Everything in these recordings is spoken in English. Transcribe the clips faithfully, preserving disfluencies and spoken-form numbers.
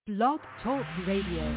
Blog Talk Radio.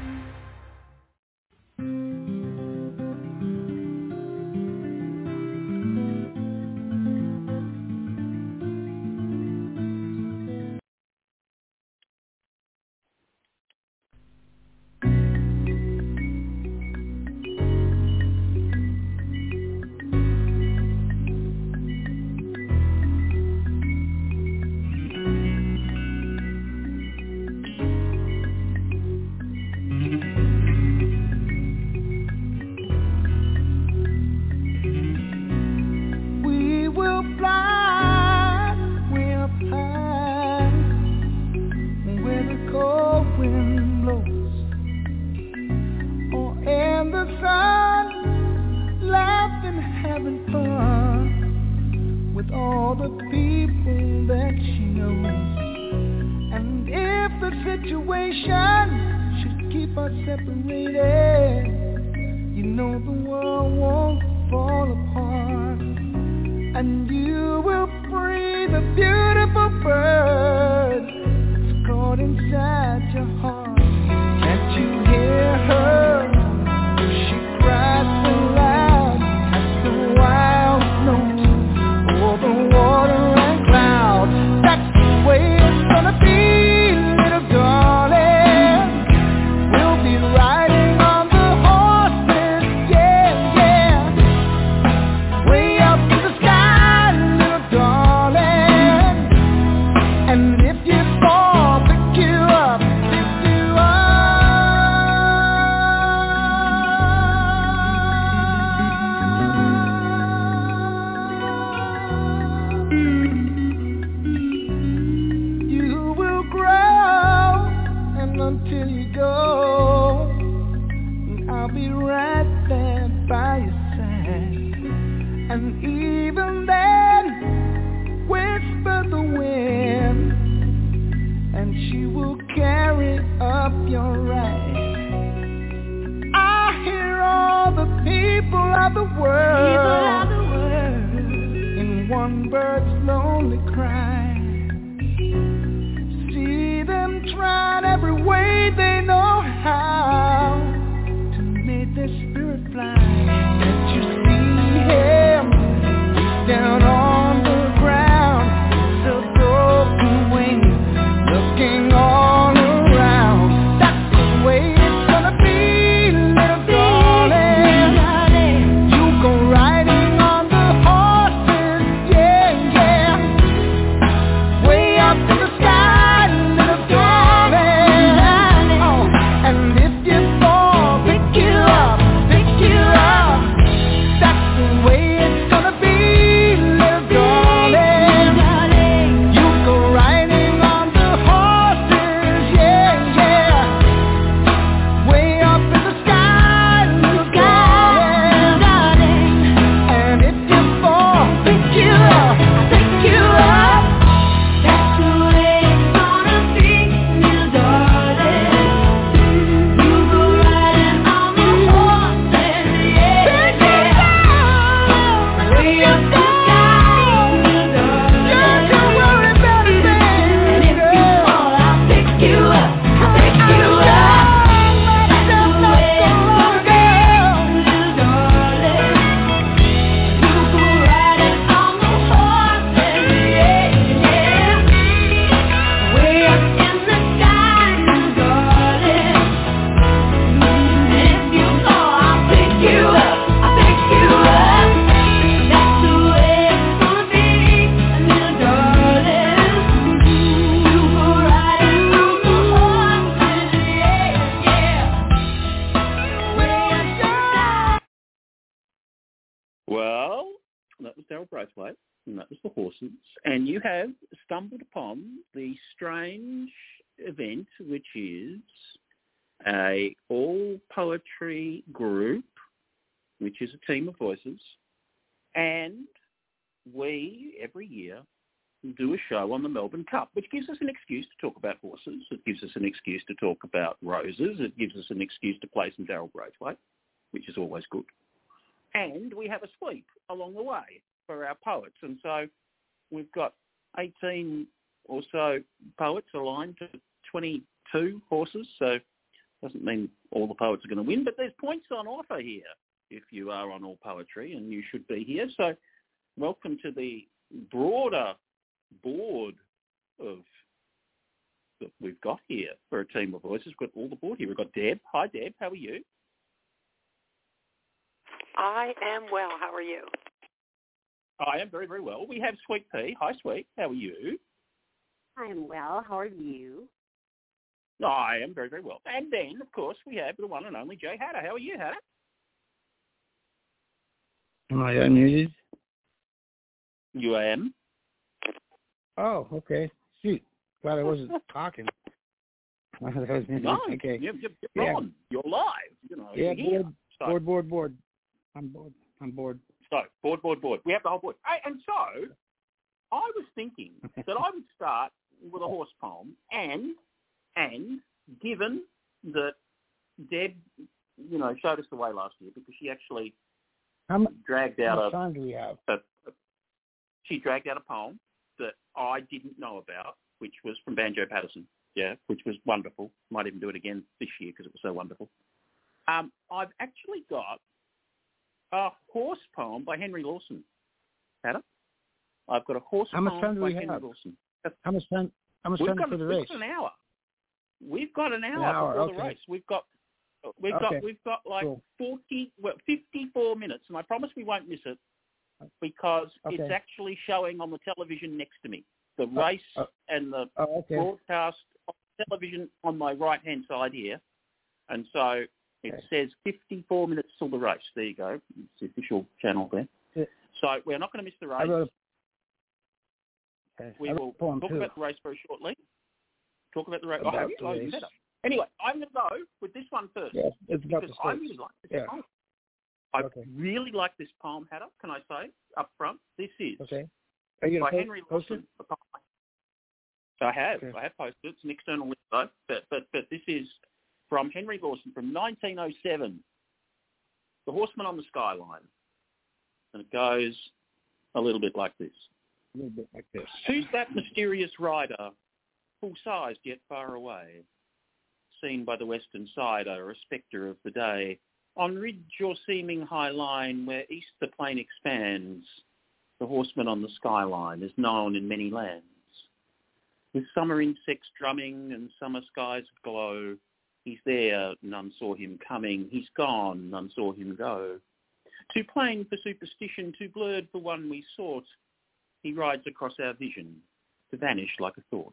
Show on the Melbourne Cup, which gives us an excuse to talk about horses. It gives us an excuse to talk about roses. It gives us an excuse to play some Darryl Braithwaite, which is always good. And we have a sweep along the way for our poets. And so we've got eighteen or so poets aligned to twenty two horses, so doesn't mean all the poets are going to win, but there's points on offer here if you are on All Poetry, and you should be here. So welcome to the broader board of that we've got here for a team of voices. We've got all the board here. We've got Deb. Hi, Deb. How are you? I am well. How are you? I am very, very well. We have Sweet Pea. Hi, Sweet. How are you? I am well. How are you? I am very, very well. And then, of course, we have the one and only Jay Hatter. How are you, Hatter? Am I unmuted? You am. Oh, okay. Shoot. Glad I wasn't talking. that was No, okay. You're, you're, you're yeah. on. You're live. You know, yeah, you're board, so, board, board, board. I'm bored. I'm bored. So, board, board, board. We have the whole board. Hey, and so, I was thinking that I would start with a horse poem, and and given that Deb, you know, showed us the way last year because she actually how much, dragged out how much a, time do we have? a, a she dragged out a poem that I didn't know about, which was from Banjo Patterson, yeah, which was wonderful. Might even do it again this year because it was so wonderful. Um, I've actually got a horse poem by Henry Lawson. Hatter? I've got a horse how much poem time do by we Henry have? Lawson. How much time? How much We've time got, for the we've race? got an hour. We've got an hour, An hour, before okay. the race. We've got we've Okay. got we've got like Cool. forty, well, fifty-four minutes, and I promise we won't miss it because Okay. it's actually showing on the television next to me. The race uh, uh, and the Oh, okay. broadcast on television on my right hand side here, and so it Okay. says fifty-four minutes till the race. There you go. It's the official channel there. Yeah. So we're not going to miss the I race. wrote a, okay. We I wrote will a poem talk too. about the race very shortly. Talk about the race. About oh, have you? the Oh, you race. better. Anyway, I'm going to go with this one first. Yeah, it's about because the I stakes. really like this Yeah. poem. I Okay. really like this poem, Hatter, can I say, up front. This is Okay. Are you by going to Henry post, post Lawson. it? I have. Okay. I have posted it. It's an external link, though. But, but, but this is from Henry Lawson from nineteen oh seven, The Horseman on the Skyline. And it goes a little bit like this. A little bit like this. Who's that mysterious rider, full-sized yet far away, seen by the western sider, a spectre of the day, on ridge or seeming high line where east the plain expands, the horseman on the skyline is known in many lands. With summer insects drumming and summer skies aglow, he's there, none saw him coming, he's gone, none saw him go. Too plain for superstition, too blurred for one we sought, he rides across our vision, to vanish like a thought.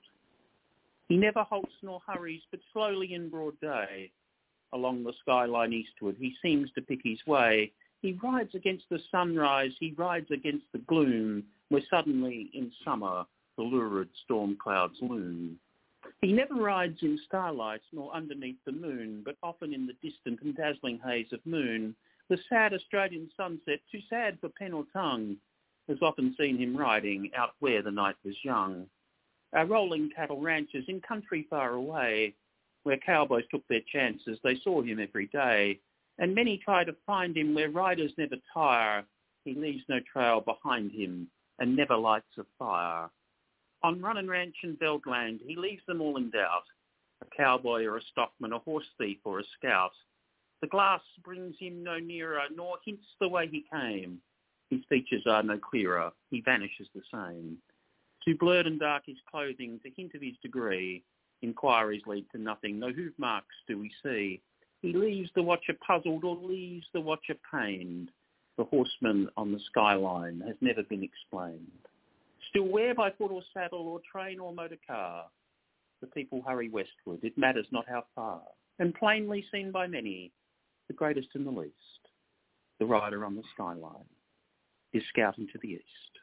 He never halts nor hurries, but slowly in broad day, along the skyline eastward, he seems to pick his way. He rides against the sunrise, he rides against the gloom, where suddenly in summer the lurid storm clouds loom. He never rides in starlight nor underneath the moon, but often in the distant and dazzling haze of moon. The sad Australian sunset, too sad for pen or tongue, has often seen him riding out where the night was young. Our rolling cattle ranches in country far away, where cowboys took their chances, they saw him every day. And many try to find him where riders never tire. He leaves no trail behind him and never lights a fire. On run and ranch and veldland, he leaves them all in doubt. A cowboy or a stockman, a horse thief or a scout. The glass brings him no nearer, nor hints the way he came. His features are no clearer, he vanishes the same. Too blurred and dark his clothing to hint of his degree. Inquiries lead to nothing, no hoof marks do we see. He leaves the watcher puzzled or leaves the watcher pained. The horseman on the skyline has never been explained. Still where by foot or saddle or train or motor car, the people hurry westward, it matters not how far. And plainly seen by many, the greatest and the least, the rider on the skyline is scouting to the east.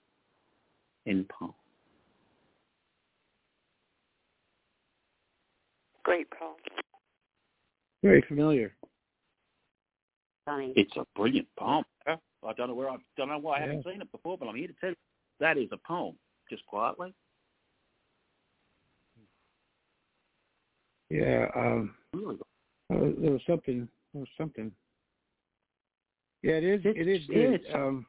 End poem. Great poem. Very familiar. Funny. It's a brilliant poem. I don't know where I don't know why I Yeah. haven't seen it before, but I'm here to tell you that is a poem. Just quietly. Yeah. Um, Really. uh, there was something. There was something. Yeah, it is. It is Yeah, good. it's- Um,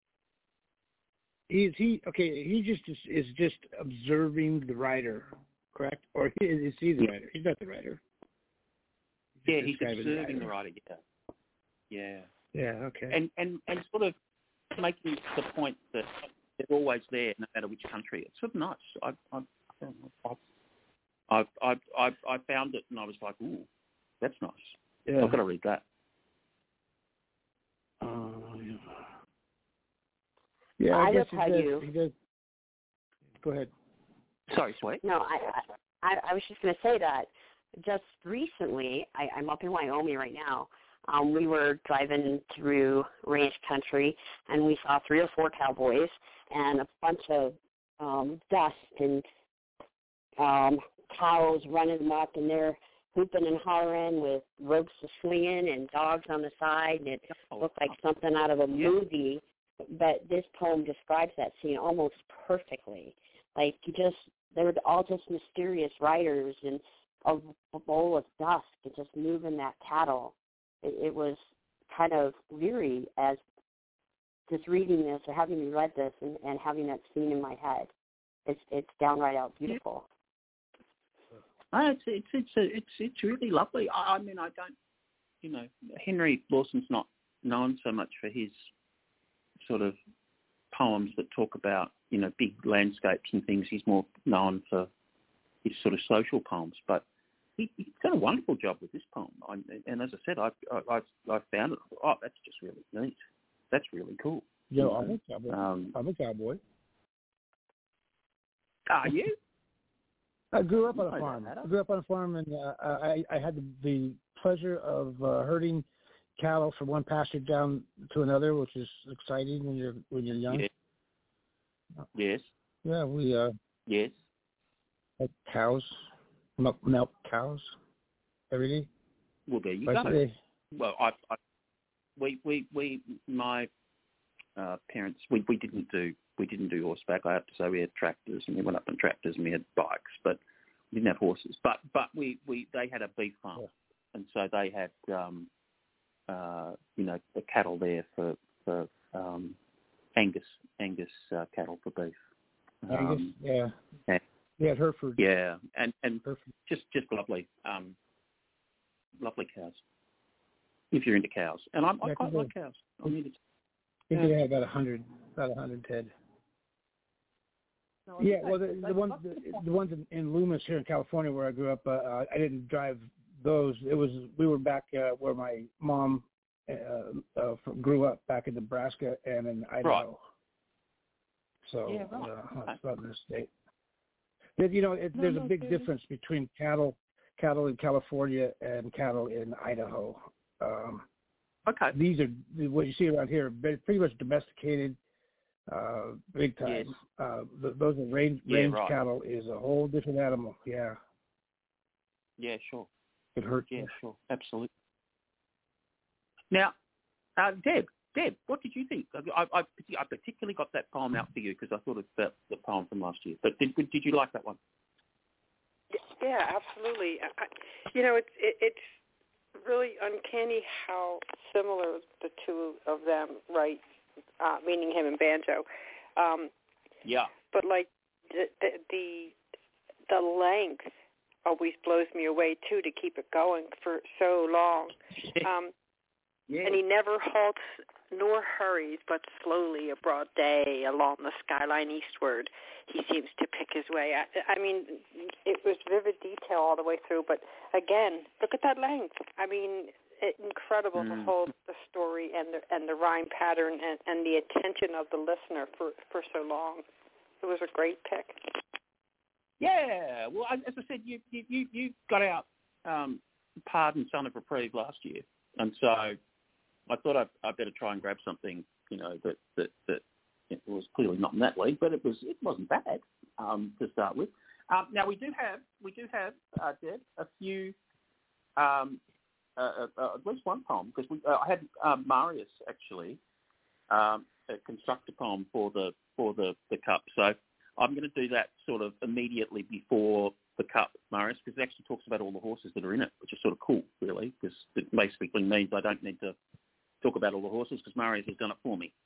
he is he okay? He just is, is just observing the rider, correct? Or he, is he the writer? He's not the writer. Yeah, he's observing the writer. Yeah. Yeah. Yeah. Okay. And and and sort of making the point that they're always there, no matter which country. It's sort of nice. I I I I I, I found it, and I was like, ooh, that's nice. Yeah. I've got to read that. Uh, yeah. Yeah, I, I guess will tell he does, you. He does. Go ahead. Sorry, sweet. No, I, I, I was just going to say that just recently, I, I'm up in Wyoming right now. Um, we were driving through ranch country, and we saw three or four cowboys and a bunch of um, dust and um, cows running amok, and they're hooping and hollering with ropes swinging and dogs on the side, and it looked like something out of a movie. But this poem describes that scene almost perfectly. Like, you just, they were all just mysterious riders and a, a bowl of dust and just moving that cattle. It, it was kind of weary as just reading this or having read this and, and having that scene in my head. It's it's downright out beautiful. Oh, it's it's it's it's it's really lovely. I, I mean, I don't, you know, Henry Lawson's not known so much for his sort of poems that talk about, you know, big landscapes and things. He's more known for his sort of social poems, but he, he's done a wonderful job with this poem. I, and as I said, I I I found it. Oh, that's just really neat. That's really cool. Yeah, you I'm a cowboy. Um, I'm a cowboy. Are you? I grew up on a I farm. know that. I grew up on a farm, and uh, I, I had the, the pleasure of uh, herding cattle from one pasture down to another, which is exciting when you're when you're young. Yes. Yes. Yeah, we uh, Yes. had cows, milk, milk cows every day. Well, there you Twice go. a day. Well, I, I, we, we, we, my uh, parents, we, we didn't do, we didn't do horseback. I have to say, we had tractors, and we went up on tractors, and we had bikes, but we didn't have horses. But, but we, we, they had a beef farm, Yeah. and so they had, um, uh, you know, the cattle there for, for um, Angus, Angus uh, cattle for beef. Angus, Um, yeah. and, We had Hereford. yeah, and and Hereford. just just lovely, um, lovely cows. If you're into cows, and I'm, I Yeah, quite good. like cows. I mean, it's, I think yeah. they had about a hundred, about a hundred head. No, Yeah, they- well, the, they- the ones the, the ones in, in Loomis here in California where I grew up, uh, I didn't drive those. It was we were back uh, where my mom uh, uh, grew up, back in Nebraska and in Idaho. Right. So Yeah, right. uh, Okay. it's southern state. But, you know, it, No, there's no, a big fair difference between cattle, cattle in California and cattle in Idaho. Um, Okay. these are what you see around here, very- pretty much domesticated, uh, big time. Yes. Uh, th- those are range Yeah, range right. cattle is a whole different animal. Yeah, Yeah, sure. it hurts. Yeah, you. sure. Absolutely. Now, uh, Deb, Deb, what did you think? I, I, I particularly got that poem out for you because I thought of the, the poem from last year. But did did you like that one? Yeah, absolutely. I, you know, it's it, it's really uncanny how similar the two of them write, uh, meaning him and Banjo. Um, Yeah. but like the, the the the length always blows me away too, to keep it going for so long. Um, Yeah. And he never halts nor hurries, but slowly, a broad day, along the skyline eastward, he seems to pick his way. I, I mean, it was vivid detail all the way through, but again, look at that length. I mean, it, incredible Mm. to hold the story and the and the rhyme pattern and, and the attention of the listener for, for so long. It was a great pick. Yeah. Well, as I said, you you you, you got out um, Pardon, Son of Reprieve last year, and so I thought I'd, I'd better try and grab something, you know, that that that it was clearly not in that league, but it was it wasn't bad um, to start with. Um, now we do have we do have uh, Deb, a few, um, uh, uh, at least one poem, because we uh, I had um, Marius actually um, uh, construct a poem for the for the, the cup. So I'm going to do that sort of immediately before the cup, Marius, because it actually talks about all the horses that are in it, which is sort of cool, really, because it basically means I don't need to talk about all the horses because Marius has done it for me. So um, I'm going to put that up on the board probably, you know, five minutes before the cup. Um, and then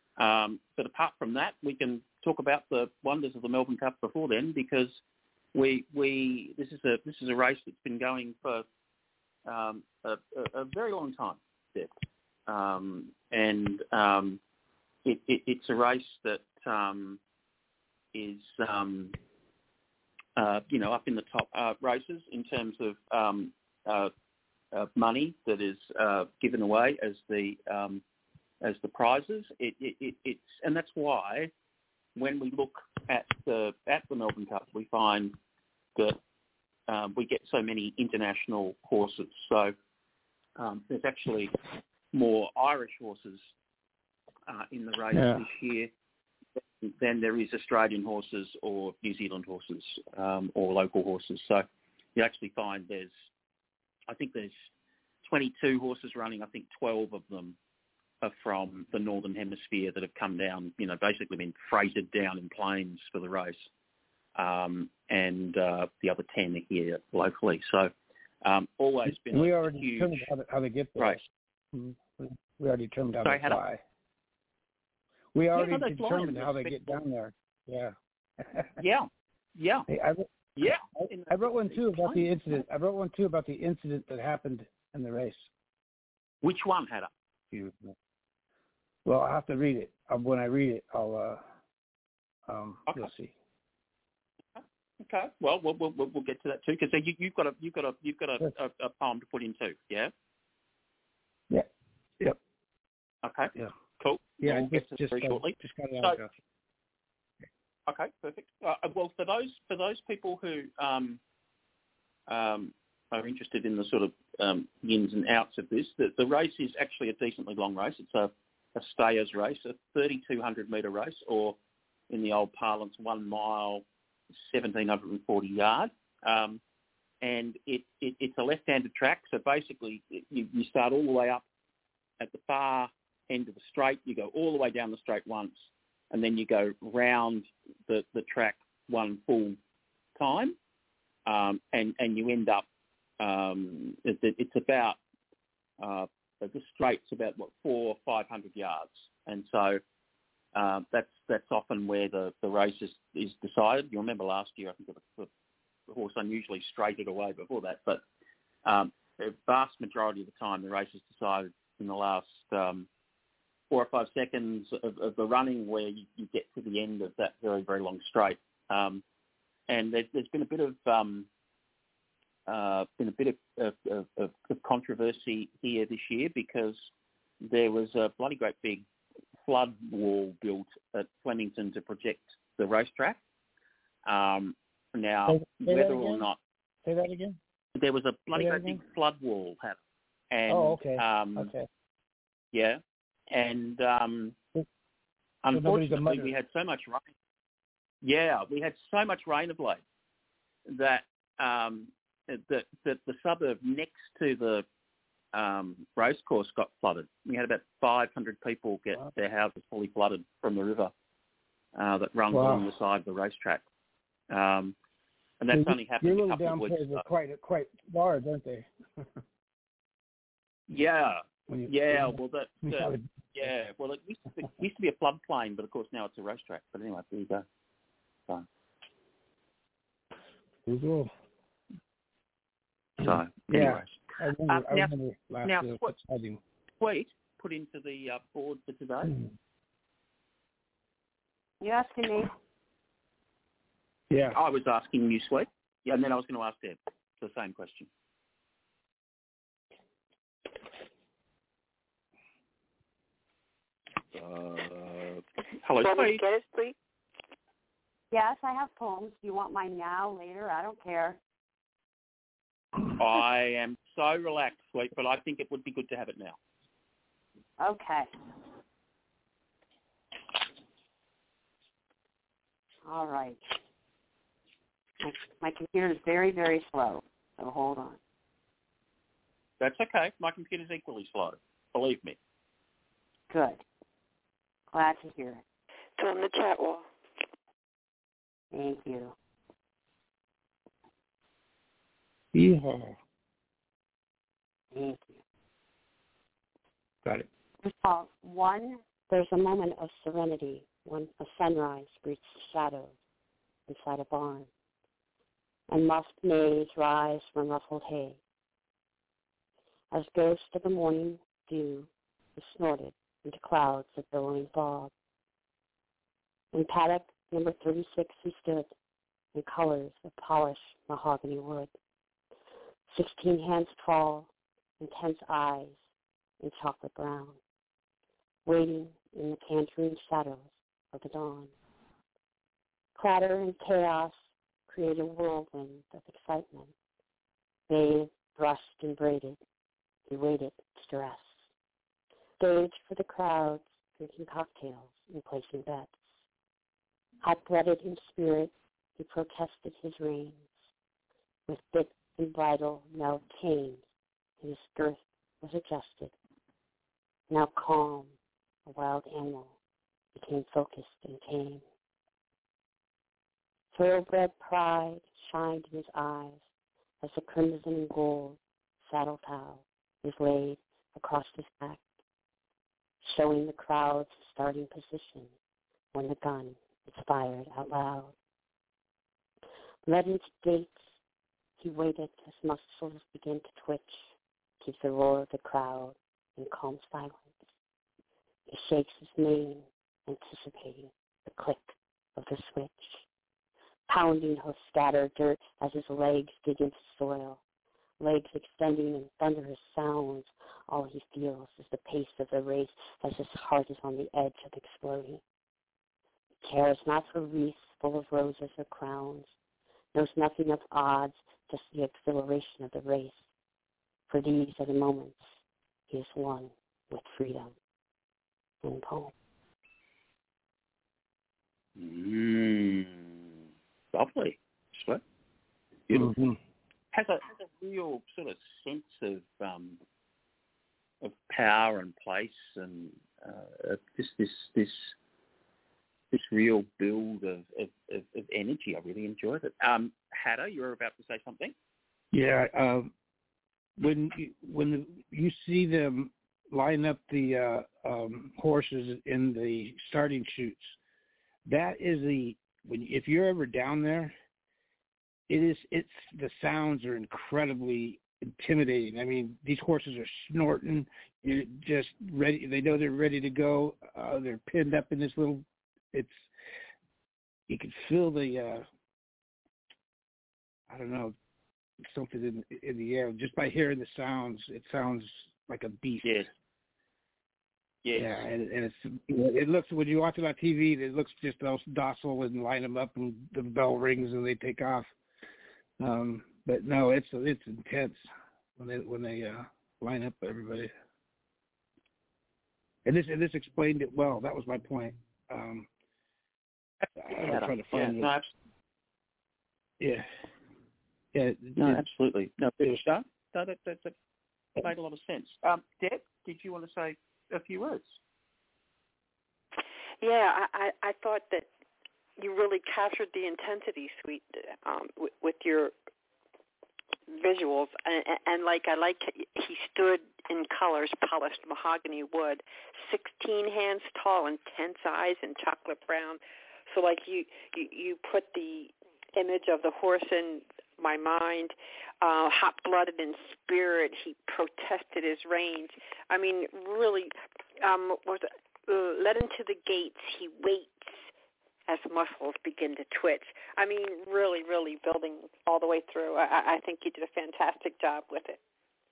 Um, but apart from that, we can talk about the wonders of the Melbourne Cup before then, because we we this is a this is a race that's been going for um, a, a, a very long time, Deb. Um, and um, it, it, it's a race that um, is um, uh, you know up in the top uh, races in terms of um, uh, uh, money that is uh, given away as the um, as the prizes. It, it, it, it's and that's why when we look at the at the Melbourne Cup, we find that um, we get so many international horses. So um, there's actually more Irish horses uh, in the race yeah. this year than there is Australian horses or New Zealand horses um, or local horses. So you actually find there's, I think there's twenty-two horses running. I think twelve of them are from the Northern Hemisphere that have come down, you know, basically been freighted down in planes for the race. Um, and uh, the other ten are here locally. So um, always been we a already huge determined how, to, how they get there. race. Mm-hmm. We already determined how Sorry, they how fly. We already yeah, no, determined flying. how they get down there. Yeah. yeah, yeah, hey, I, yeah. I, I wrote one too about the incident. I wrote one too about the incident that happened in the race. Which one, Hannah? Well, I'll have to read it. Um, when I read it, I'll. Uh, um, okay. You'll see. Okay. Well, we'll we'll, we'll get to that too, because you, you've got a you've got a you've got a, yes. a, a poem to put in too. Yeah. Yeah. Yep. Okay. Yeah. Cool. Yeah. We'll just get to just, very uh, shortly. just got it So, out. okay. Perfect. Uh, well, for those for those people who um, um, are interested in the sort of um, ins and outs of this, the, the race is actually a decently long race. It's a, a stayers race, a thirty-two hundred metre race, or in the old parlance, one mile, seventeen forty yard. Um, and it, it, it's a left-handed track, so basically you, you start all the way up at the far end of the straight, you go all the way down the straight once, and then you go round the, the track one full time, um, and, and you end up, um, it, it's about, uh, the straight's about, what, four or five hundred yards. And so uh, that's that's often where the, the race is, is decided. You remember last year, I think the, the horse unusually straighted away before that, but um, the vast majority of the time the race is decided in the last um, four or five seconds of, of the running, where you, you get to the end of that very, very long straight. Um, and there, there's been a bit of um, uh, been a bit of, of, of, of controversy here this year, because there was a bloody great big flood wall built at Flemington to protect the racetrack. Um, now, say, say whether or not say that again, there was a bloody great again? big flood wall, and oh, okay, um, okay, yeah, and um, so unfortunately, we had so much rain. Yeah, we had so much rain of late that um, that that the suburb next to the um, racecourse got flooded. We had about five hundred people get wow. their houses fully flooded from the river uh, that runs wow. along the side of the racetrack. Um, and that's so only happened your a couple of weeks ago. ago. Quite quite large, aren't they? yeah, you, yeah. Well, that, you that yeah. Well, it used, to be, it used to be a floodplain, but of course now it's a racetrack. But anyway, there you go. So, cool. So yeah, anyways. I remember, Uh, I now, remember last now year. what, Exciting. Sweet put into the uh, board for today. Mm. You asking me? Yeah. I was asking you, Sweet. Yeah, and then I was going to ask Deb the same question. Uh, hello, Can we Sweet. get it, please? Yes, I have poems. Do you want mine now, later? I don't care. I am so relaxed, Sweet, but I think it would be good to have it now. Okay. All right. My, my computer is very, very slow, so hold on. That's okay. My computer's equally slow. Believe me. Good. Glad to hear it. It's on the chat wall. Thank you. Yeehaw. Thank you. Got it. It's called One There's a moment of serenity when a sunrise greets the shadows inside a barn, and muffed maize rise from ruffled hay. As ghost of the morning dew is snorted into clouds of billowing fog. In paddock number thirty-six he stood, in colors of polished mahogany wood. Sixteen hands tall, intense eyes in chocolate brown, waiting in the tangerine shadows of the dawn. Clatter and chaos create a whirlwind of excitement. Bathed, brushed, and braided, he waited to rest. Stage for the crowds, drinking cocktails and placing bets. Hot-blooded in spirit, he protested his reins. With bit and bridle now tamed, his girth was adjusted. Now calm, a wild animal became focused and tame. Thoroughbred pride shined in his eyes as the crimson and gold saddle towel was laid across his back, showing the crowd's starting position when the gun is fired out loud. Led into gates, he waited as muscles began to twitch, keep the roar of the crowd in calm silence. He shakes his mane, anticipating the click of the switch. Pounding he'll scatter dirt as his legs dig into soil. Legs extending in thunderous sounds. All he feels is the pace of the race as his heart is on the edge of exploding. He cares not for wreaths full of roses or crowns. Knows nothing of odds, just the exhilaration of the race. For these are the moments he is one with freedom. In poem. Mm, lovely. Sweet. Beautiful. Mm-hmm. Has a has a real sort of sense of um, of power and place, and uh, this this this this real build of, of, of, of energy. I really enjoyed it. Um, Hatta, you were about to say something. Yeah. Um, when you, when the, you see them line up the uh, um, horses in the starting chutes, that is the when if you're ever down there, it is it's the sounds are incredibly intimidating. I mean, these horses are snorting. You're just ready. They know they're ready to go. Uh, they're pinned up in this little. It's you can feel the. Uh, I don't know, something in in the air just by hearing the sounds. It sounds like a beast. Yes. Yes. Yeah, and, and it's it looks when you watch it on T V, it looks just docile and line them up, and the bell rings and they take off. Um, but no, it's it's intense when they when they uh, line up everybody. And this and this explained it well. That was my point. Um, I was trying to find yeah, it. No, yeah, yeah, no, it, absolutely. No, no, that, that, that, that made a lot of sense. Um, Deb, did you want to say a few words? Yeah, I, I, I thought that you really captured the intensity, Sweet, um, with, with your visuals, and, and like I like he stood in colors, polished mahogany wood, sixteen hands tall, intense eyes, and chocolate brown. So like you, you, you put the image of the horse in my mind, uh, hot-blooded in spirit. He protested his reins. I mean, really, um, was uh, led into the gates. He waits as muscles begin to twitch. I mean, really, really building all the way through. I, I think you did a fantastic job with it.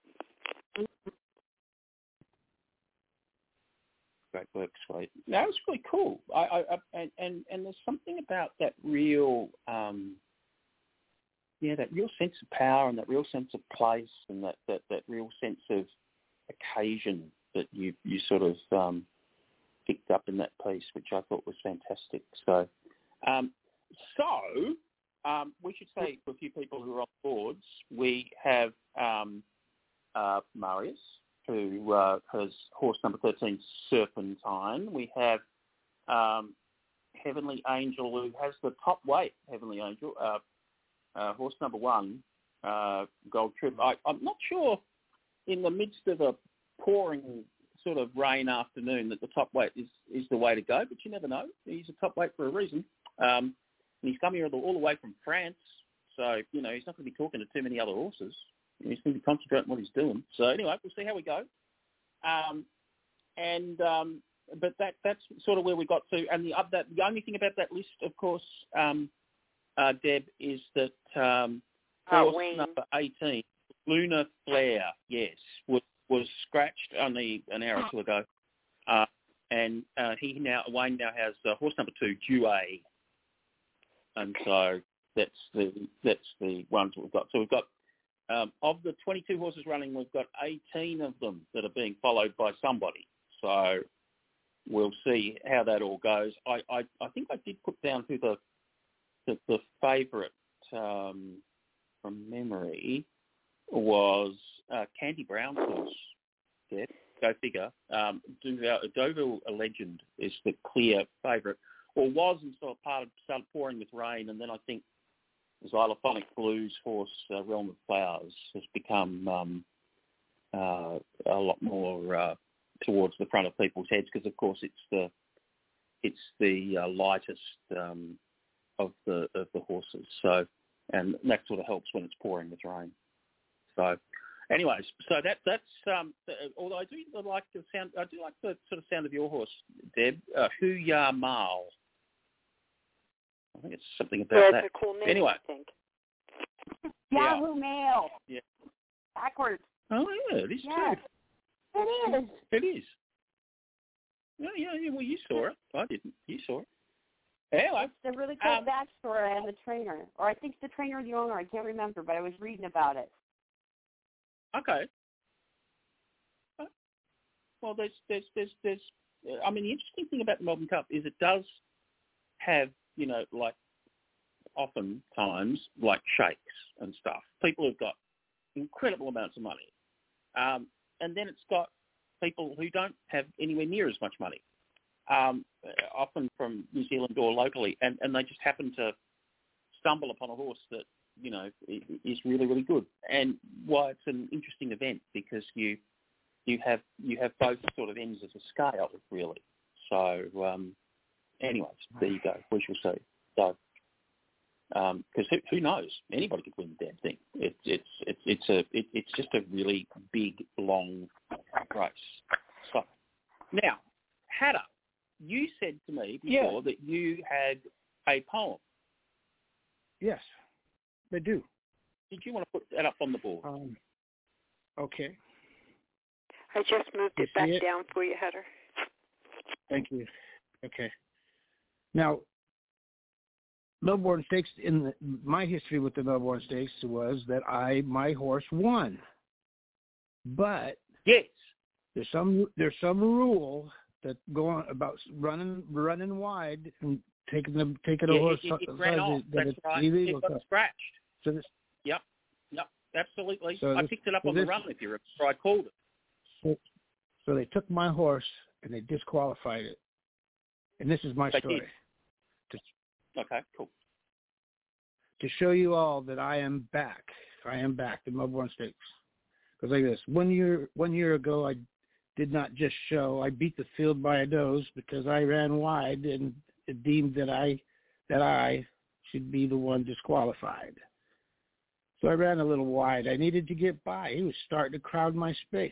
Great work, Sweet. That was really cool. I, I, I and, and and there's something about that real, um, yeah, that real sense of power and that real sense of place and that, that, that real sense of occasion that you you sort of um, picked up in that piece, which I thought was fantastic. So, um, so um, we should say for a few people who are on boards, we have um, uh, Marius, who uh, has horse number thirteen, Serpentine. We have um, Heavenly Angel, who has the top weight, Heavenly Angel, uh, uh, horse number one, uh, Gold Trip. I, I'm not sure, in the midst of a pouring sort of rain afternoon that the top weight is, is the way to go, but you never know. He's a top weight for a reason. Um, and he's come here all the way from France, so, you know, he's not going to be talking to too many other horses. He's going to be concentrating on what he's doing. So anyway, we'll see how we go. Um, and um, but that that's sort of where we got to. And the, that, the only thing about that list, of course, um, uh, Deb, is that um, horse oh, number eighteen, Lunar Flare, yes, was, was scratched only an hour or two ago. Uh, and uh, he now Wayne now has uh, horse number two, Due. And so that's the that's the ones that we've got. So we've got um, of the twenty-two horses running, we've got eighteen of them that are being followed by somebody. So we'll see how that all goes. I, I, I think I did put down who the the, the favourite um, from memory was uh, Candy Brown's horse. Yeah, go figure. Um, Deauville A Legend is the clear favourite, or was until part of started pouring with rain, and then I think Xylophonic Blues horse uh, Realm of Flowers has become um, uh, a lot more uh, towards the front of people's heads because, of course, it's the it's the uh, lightest um, of the of the horses. So, and that sort of helps when it's pouring with rain. So, anyways, so that that's um, although I do like the sound, I do like the sort of sound of your horse, Deb. Uh, Hu Ya Mao. I think it's something about yeah, that. It's a cool name, anyway, I think. Yahoo Mail. Yeah. Backwards. Oh yeah, it is yes. too. It is. It is. Yeah, yeah, yeah. Well, you saw it. I didn't. You saw it. Anyway, it's a really cool um, backstory on the trainer, or I think the trainer or the owner. I can't remember, but I was reading about it. Okay. Well, there's, there's, there's, there's. I mean, the interesting thing about the Melbourne Cup is it does have, you know, like oftentimes like shakes and stuff. People who've got incredible amounts of money, um, and then it's got people who don't have anywhere near as much money, um, often from New Zealand or locally, and, and they just happen to stumble upon a horse that, you know, is really, really good. And why it's an interesting event because you you have you have both sort of ends of the scale, really. So, um, anyways, there you go. We shall see. So, because um, who, who knows? Anybody could win the damn thing. It's it's it's it's a it, it's just a really big, long race. So, now, Hatter, you said to me before yeah. that you had a poem. Yes, they do. Did you want to put that up on the board? Um, okay. I just moved You it back it? down for you, Heather. Thank you. Okay. Now, Melbourne Stakes, in the, my history with the Melbourne Stakes was that I my horse won, but yes, there's some there's some rule that go on about running running wide and taking them taking yeah, a horse. It, it, it ran off. That That's it's right. illegal. It got scratched. So this, yep, yep, absolutely. so I this, picked it up so on this, the run if you remember. I called it. So, so they took my horse and they disqualified it. And this is my They story. did. Okay, cool. To show you all that I am back. I am back in Melbourne Stakes. Because like this, one year one year ago, I did not just show. I beat the field by a nose because I ran wide and it deemed that I that I should be the one disqualified. So I ran a little wide. I needed to get by. He was starting to crowd my space.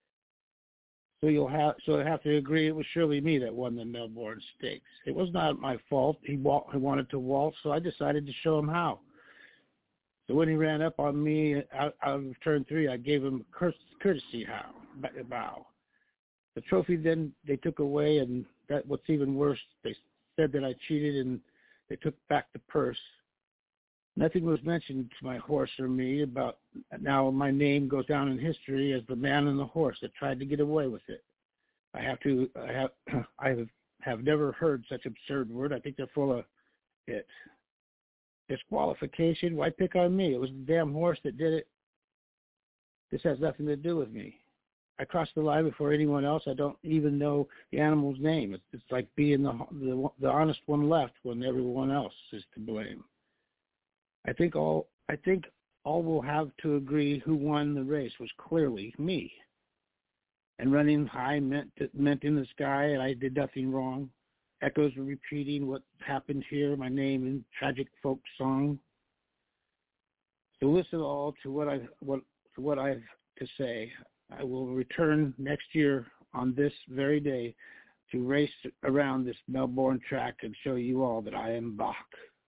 So you'll have so I have to agree it was surely me that won the Melbourne Stakes. It was not my fault. He, wa- he wanted to waltz, so I decided to show him how. So when he ran up on me out, out of turn three, I gave him a courtesy how, bow. The trophy then they took away, and that what's even worse, they said that I cheated, and they took back the purse. Nothing was mentioned to my horse or me about now my name goes down in history as the man and the horse that tried to get away with it. I have to, I have, I have, have never heard such absurd word. I think they're full of it. Disqualification? Why pick on me? It was the damn horse that did it. This has nothing to do with me. I crossed the line before anyone else. I don't even know the animal's name. It's, it's like being the, the the honest one left when everyone else is to blame. I think all I think all will have to agree who won the race was clearly me. and running high meant meant in the sky, and I did nothing wrong. Echoes were repeating what happened here, my name in tragic folk song. So listen all to what I what to what I have to say. I will return next year on this very day to race around this Melbourne track and show you all that I am Bach.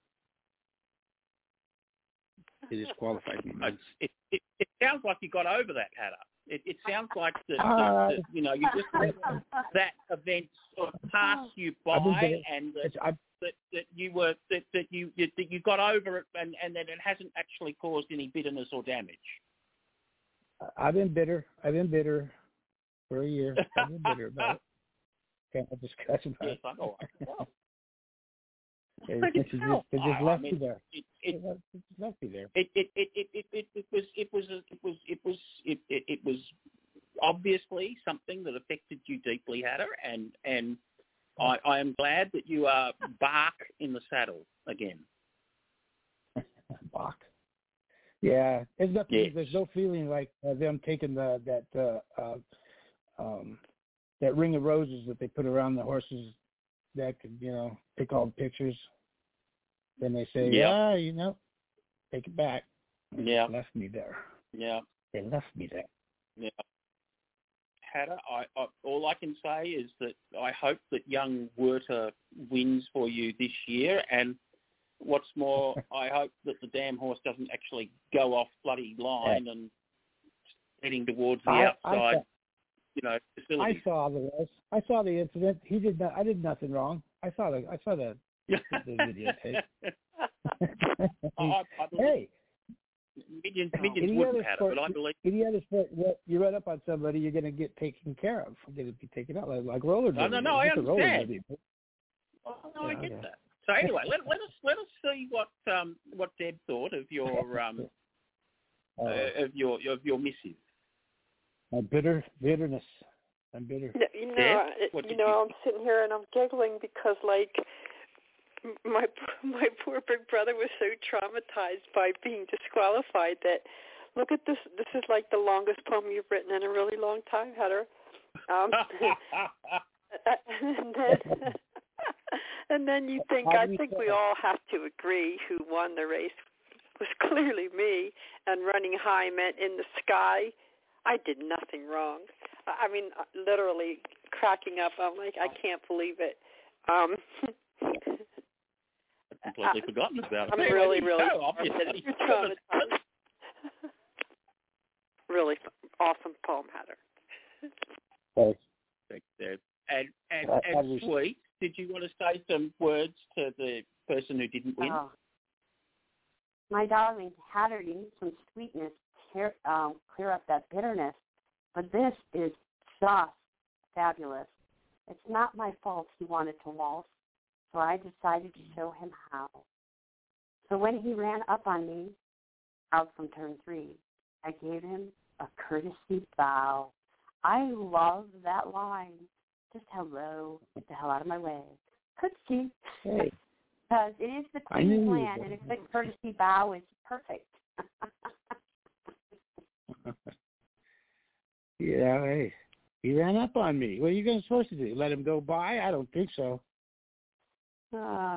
It disqualified me. It, it, it sounds like you got over that, Hatter. It, it sounds like that, uh, that, that you know you just let that event sort of pass you by, and that, that that you were that, that you that you got over it, and, and that it hasn't actually caused any bitterness or damage. I've been bitter. I've been bitter for a year. I've been bitter about it. Can't discuss about yes, it. I know. I can tell. It, I it, can just, tell. it just I, left I mean, me there. It, it, it, it just left me there. It it, it, it, it, it, it was it was it was it was it, it, it was obviously something that affected you deeply, Hatter, and and I, I am glad that you are Bach in the saddle again. Bach. Yeah, there's nothing. Yes. There's no feeling like uh, them taking the that uh, uh, um, that ring of roses that they put around the horses' neck, and you know, take all the pictures. Then they say, yeah, ah, you know, take it back. And yeah, they left me there. Yeah, they left me there. Yeah, Hatter, I, I, all I can say is that I hope that young Werther wins for you this year, and what's more, I hope that the damn horse doesn't actually go off bloody line and heading towards the I, outside, I saw, you know, facility. I saw the race. I saw the incident. He did not. I did nothing wrong. I saw the. I saw the, the videotape. I, I hey, millions, millions any wouldn't other have sport, it, but I believe any other sport, you run up on somebody, you're going to get taken care of. You're going to be taken out like, like roller derby. No, no, no, I understand. Oh, no, yeah, I get yeah. that. So anyway, let, let us let us see what um, what Deb thought of your um, uh, uh, of your of your missive. My bitter bitterness. I'm bitter. You know, Deb, you, you know, I'm sitting here and I'm giggling because, like, my my poor big brother was so traumatized by being disqualified that, look at this. This is like the longest poem you've written in a really long time, Hatter. Um, and then, and then you think, I think we all have to agree who won the race was clearly me, and running high meant in the sky. I did nothing wrong. I mean, literally cracking up. I'm like, I can't believe it. Um, I've completely I, forgotten about it. I'm anyway, really, really so, obviously. traumatized. Really awesome poem, Hatter. Thanks. Thanks, Deb. And, and, I, and I was, Sweet, did you want to say some words to the person who didn't win? Oh. My darling Hatter, you need some sweetness to clear, um, clear up that bitterness. But this is just fabulous. It's not my fault he wanted to waltz, so I decided to show him how. So when he ran up on me, out from turn three, I gave him a courtesy bow. I love that line. Just hello, get the hell out of my way. Courtesy. Hey. Because it is the Queen's land, and a good courtesy bow is perfect. Yeah, hey, he ran up on me. What are you going to supposed to do? Let him go by? I don't think so. Uh,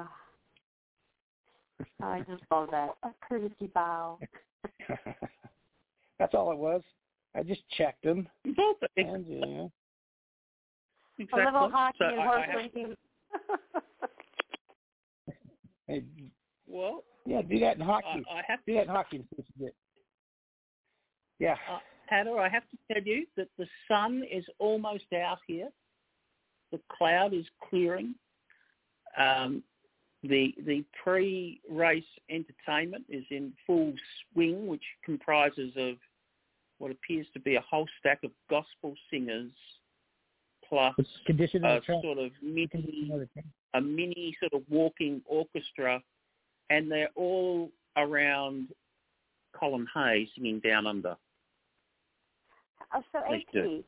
I just love that. A courtesy bow. That's all it was. I just checked him. Exactly. And, you know. Exactly. A little hockey so and I, horse I have, racing. Hey, well, yeah, do that in hockey. I, I have do that in hockey. Yeah. Uh, Hatter, I have to tell you that the sun is almost out here. The cloud is clearing. Um, the the pre-race entertainment is in full swing, which comprises of what appears to be a whole stack of gospel singers, plus a sort of mini, a mini sort of walking orchestra, and they're all around Colin Hay singing Down Under. Oh, so A P,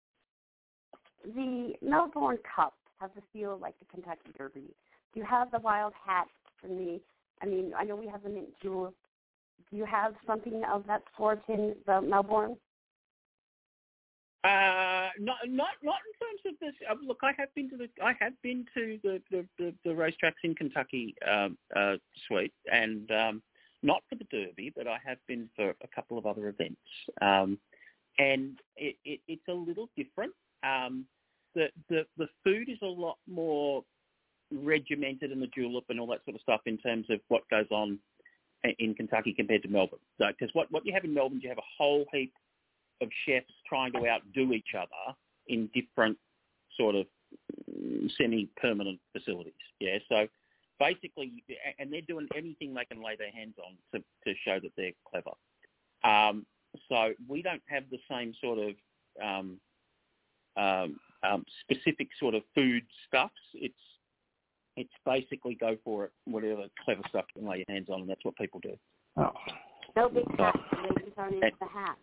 the Melbourne Cup has a feel like the Kentucky Derby. Do you have the wild hats and the, I mean, I know we have the mint julep. Do you have something of that sort in the Melbourne? Uh, not not not in terms of this. Uh, look, I have been to the I have been to the the, the, the racetracks in Kentucky, um, uh, Sweet, and um, not for the Derby, but I have been for a couple of other events, um, and it, it, it's a little different. Um, the the the food is a lot more regimented in the Julep and all that sort of stuff in terms of what goes on in Kentucky compared to Melbourne. Because so, what what you have in Melbourne, you have a whole heap of chefs trying to outdo each other in different sort of semi-permanent facilities. Yeah, so basically, and they're doing anything they can lay their hands on to, to show that they're clever. Um, so we don't have the same sort of um, um, um, specific sort of food stuffs. It's it's basically go for it, whatever clever stuff you can lay your hands on, and that's what people do. Oh. No big hats. They just aren't into the hat.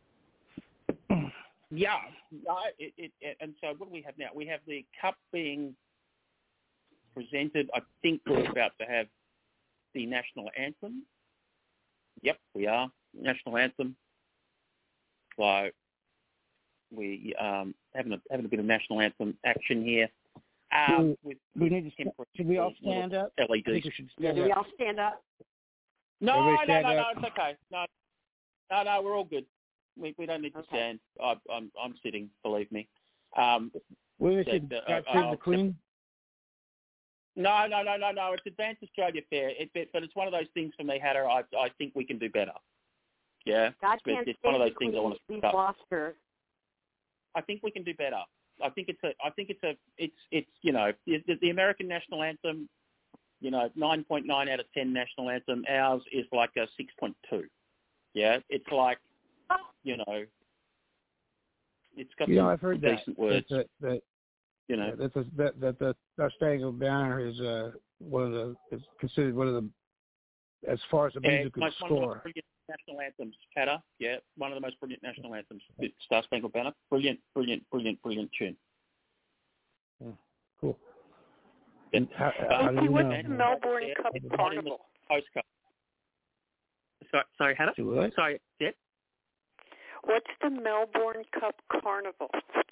Yeah, no, it, it, it, and so what do we have now? We have the cup being presented. I think we're about to have the national anthem. Yep, we are. National anthem. So we um having a having a bit of national anthem action here. Um, we, with, we need to. Should we all stand up? L E D. I think we should Yeah, stand do up. we all stand up? No, no, Everybody no, stand no, up. it's okay. No, no, no, we're all good. We we don't need to Okay. stand. I, I'm I'm sitting. Believe me. Um, We that, should uh, God uh, save uh, the Queen. No, no, no, no, no. It's Advanced Australia Fair, it, but, but it's one of those things for me, Hatter. I I think we can do better. Yeah, God it's, can't it's save one of those the things Queen. I want to We've pick up. lost her. I think we can do better. I think it's a. I think it's a. It's it's you know the, the American national anthem. You know, nine point nine out of ten national anthem. Ours is like a six point two. Yeah, it's like you know. It's got You know, some I've heard that. decent words. That, that, you know, that, that, that, that the Star Spangled Banner is uh, one of the is considered one of the as far as the yeah, musical most, one of the most score. brilliant national anthems, Hatter. Yeah, one of the most brilliant national anthems. Star Spangled Banner. Brilliant, brilliant, brilliant, brilliant tune. Yeah, cool. Yeah. And How, Uh, how do Hey, you what's know? the Melbourne Yeah, Cup not in the Carnival? postcard. Sorry, sorry, Hatter. Do what? Sorry, yeah. What's the Melbourne Cup Carnival?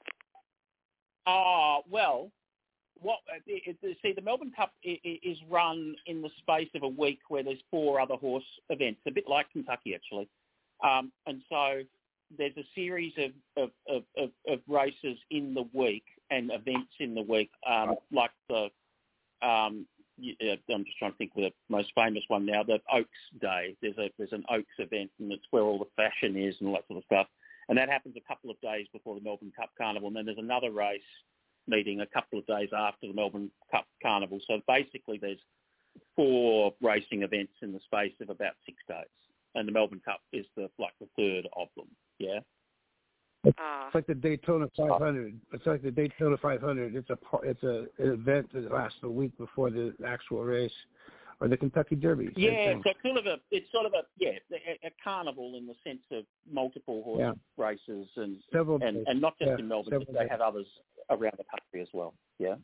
Oh, well, what? It, it, see, the Melbourne Cup is, is run in the space of a week where there's four other horse events, a bit like Kentucky, actually. Um, and so there's a series of, of, of, of, of races in the week and events in the week, um, like the, um, yeah, I'm just trying to think of the most famous one now, the Oaks Day. There's a there's an Oaks event, and it's where all the fashion is and all that sort of stuff. And that happens a couple of days before the Melbourne Cup Carnival. And then there's another race meeting a couple of days after the Melbourne Cup Carnival. So basically there's four racing events in the space of about six days. And the Melbourne Cup is the like the third of them, yeah? It's, Ah. it's like the Daytona five hundred. It's like the Daytona five hundred. It's a par- it's a an event that lasts a week before the actual race, or the Kentucky Derby. Same Yeah, thing. so it's sort of a it's sort of a yeah a, a carnival in the sense of multiple horse Yeah. races and Several and, days. and not just Yeah, in Melbourne, several but they days. have others around the country as well. Yeah.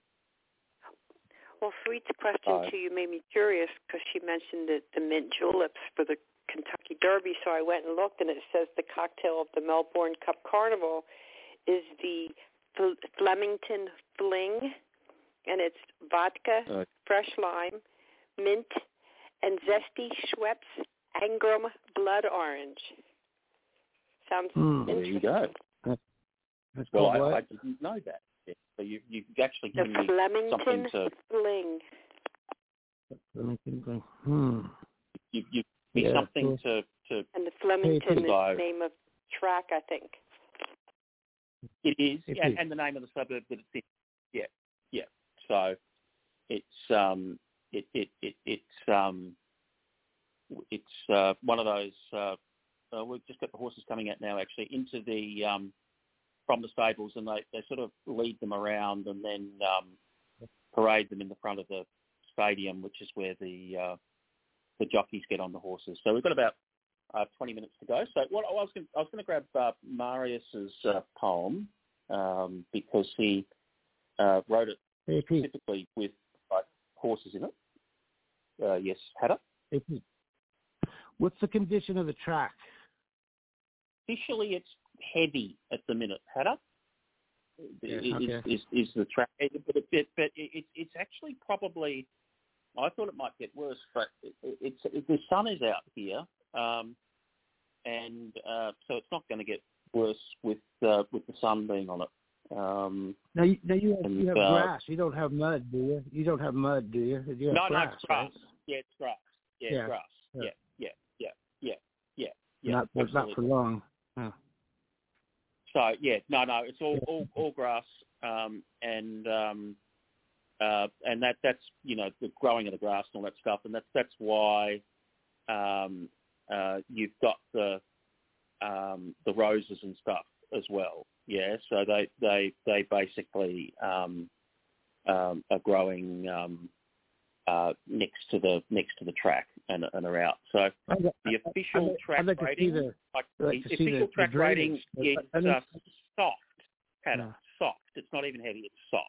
Well, Sweet's question Uh, to you made me curious because she mentioned that the mint juleps for the Kentucky Derby. So I went and looked, and it says the cocktail of the Melbourne Cup Carnival is the Fl- Flemington Fling, and it's vodka, uh, fresh lime, mint, and zesty Schweppes Ingram Blood Orange. Sounds Mm. there interesting. you go. That's Well, called I, what? I didn't know that. Yeah. So you you actually The given me Flemington something to Fling. Let me think. Hmm. you you me Yeah, something cool. to to And the Flemington is So- the name of track, I think. it is It and, is. and the name of the suburb that it's in. Yeah, yeah. So it's um it it, it it's um it's uh, one of those. Uh, uh, we've just got the horses coming out now, actually, into the um, from the stables, and they, they sort of lead them around and then um, parade them in the front of the stadium, which is where the uh, the jockeys get on the horses. So we've got about uh, twenty minutes to go. So what I was going I was going to grab uh, Marius's uh, poem um, because he uh, wrote it Hey, Pete. specifically with like, horses in it. Uh, yes, Hatter. Hey, Pete. What's the condition of the track? Officially, it's heavy at the minute, Hatter. Yeah, is, okay. is is the track, but it, but it, it's actually probably. I thought it might get worse, but it, it's it, the sun is out here, um, and uh, so it's not going to get worse with uh, with the sun being on it. Um, now, you, now you have, and, you have uh, grass. You don't have mud, do you? You don't have mud, do you? you have no, grass, no, it's grass. right? Yeah, it's grass. Yeah, Yeah. it's grass. Yeah. Yeah, yeah, yeah, yeah, yeah, yeah. Not, not for absolutely. long. Huh. So yeah, no, no, it's all Yeah. all, all grass, um, and um, uh, and that that's you know the growing of the grass and all that stuff, and that's that's why um, uh, you've got the um, the roses and stuff as well. Yeah, so they they they basically um, um, are growing um, uh, next to the next to the track and, and are out. So I'd, the official I'd, track I'd like rating, to see the, like like the to see official the, track the rating drainage. is I mean, uh, soft. Hannah, Yeah. soft. It's not even heavy. It's soft.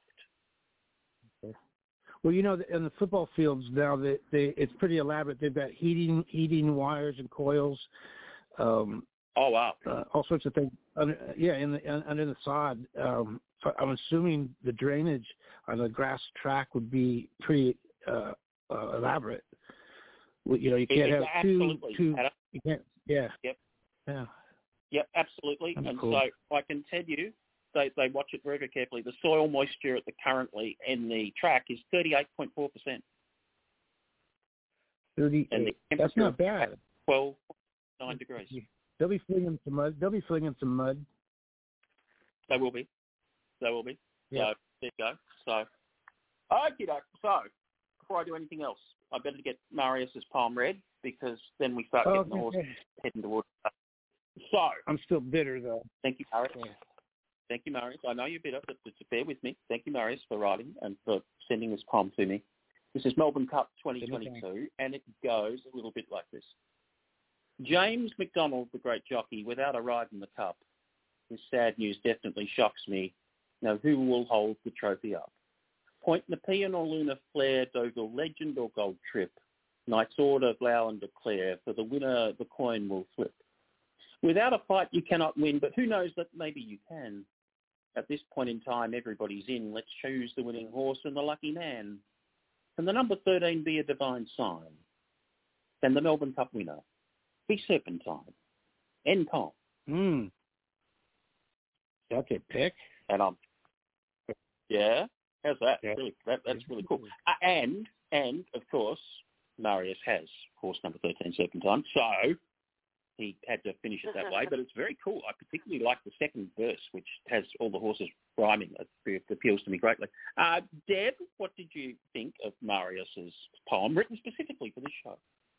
Well, you know, in the football fields now, they, they it's pretty elaborate. They've got heating heating wires and coils, um, Oh wow. uh, all sorts of things. Under, yeah, in the under the sod. Um, so I'm assuming the drainage on the grass track would be pretty uh, uh, elaborate. Well, you know, you can't It- have absolutely. two two. Hannah. You can't. Yeah. Yep. Yeah. Yep, absolutely. That's and cool. so I can tell you, they, they watch it very, very carefully. The soil moisture at the currently in the track is thirty-eight point four percent. Thirty-eight. And the That's not temperature bad. twelve point nine degrees. They'll be flinging some mud. They'll be flinging some mud. They will be. They will be. Yeah. So there you go. So, okay, so before I do anything else, I better get Marius's palm read because then we start getting Okay. the horses heading towards. So I'm still bitter though. thank you, Marius. Yeah. Thank you, Marius. I know you're bitter, but but bear with me. Thank you, Marius, for writing and for sending this poem to me. This is Melbourne Cup twenty twenty-two, and it goes a little bit like this. James McDonald, the great jockey, without a ride in the Cup. This sad news definitely shocks me. Now, who will hold the trophy up? Point Nepean or Luna Flare, Dogal Legend or Gold Trip. Knight's Order, Blau and Declare. For the winner, the coin will flip. Without a fight, you cannot win, but who knows that maybe you can. At this point in time, everybody's in. Let's choose the winning horse and the lucky man. Can the number thirteen be a divine sign? Can the Melbourne Cup winner be Serpentine? End poem. Hmm. That's a pick. And I'm, yeah, how's that? Yeah. Really, that that's really cool. Uh, and and of course, Marius has horse number thirteen, Serpentine. So he had to finish it that way, but it's very cool. I particularly like the second verse, which has all the horses rhyming. It appeals to me greatly. Uh, Deb, what did you think of Marius's poem, written specifically for this show?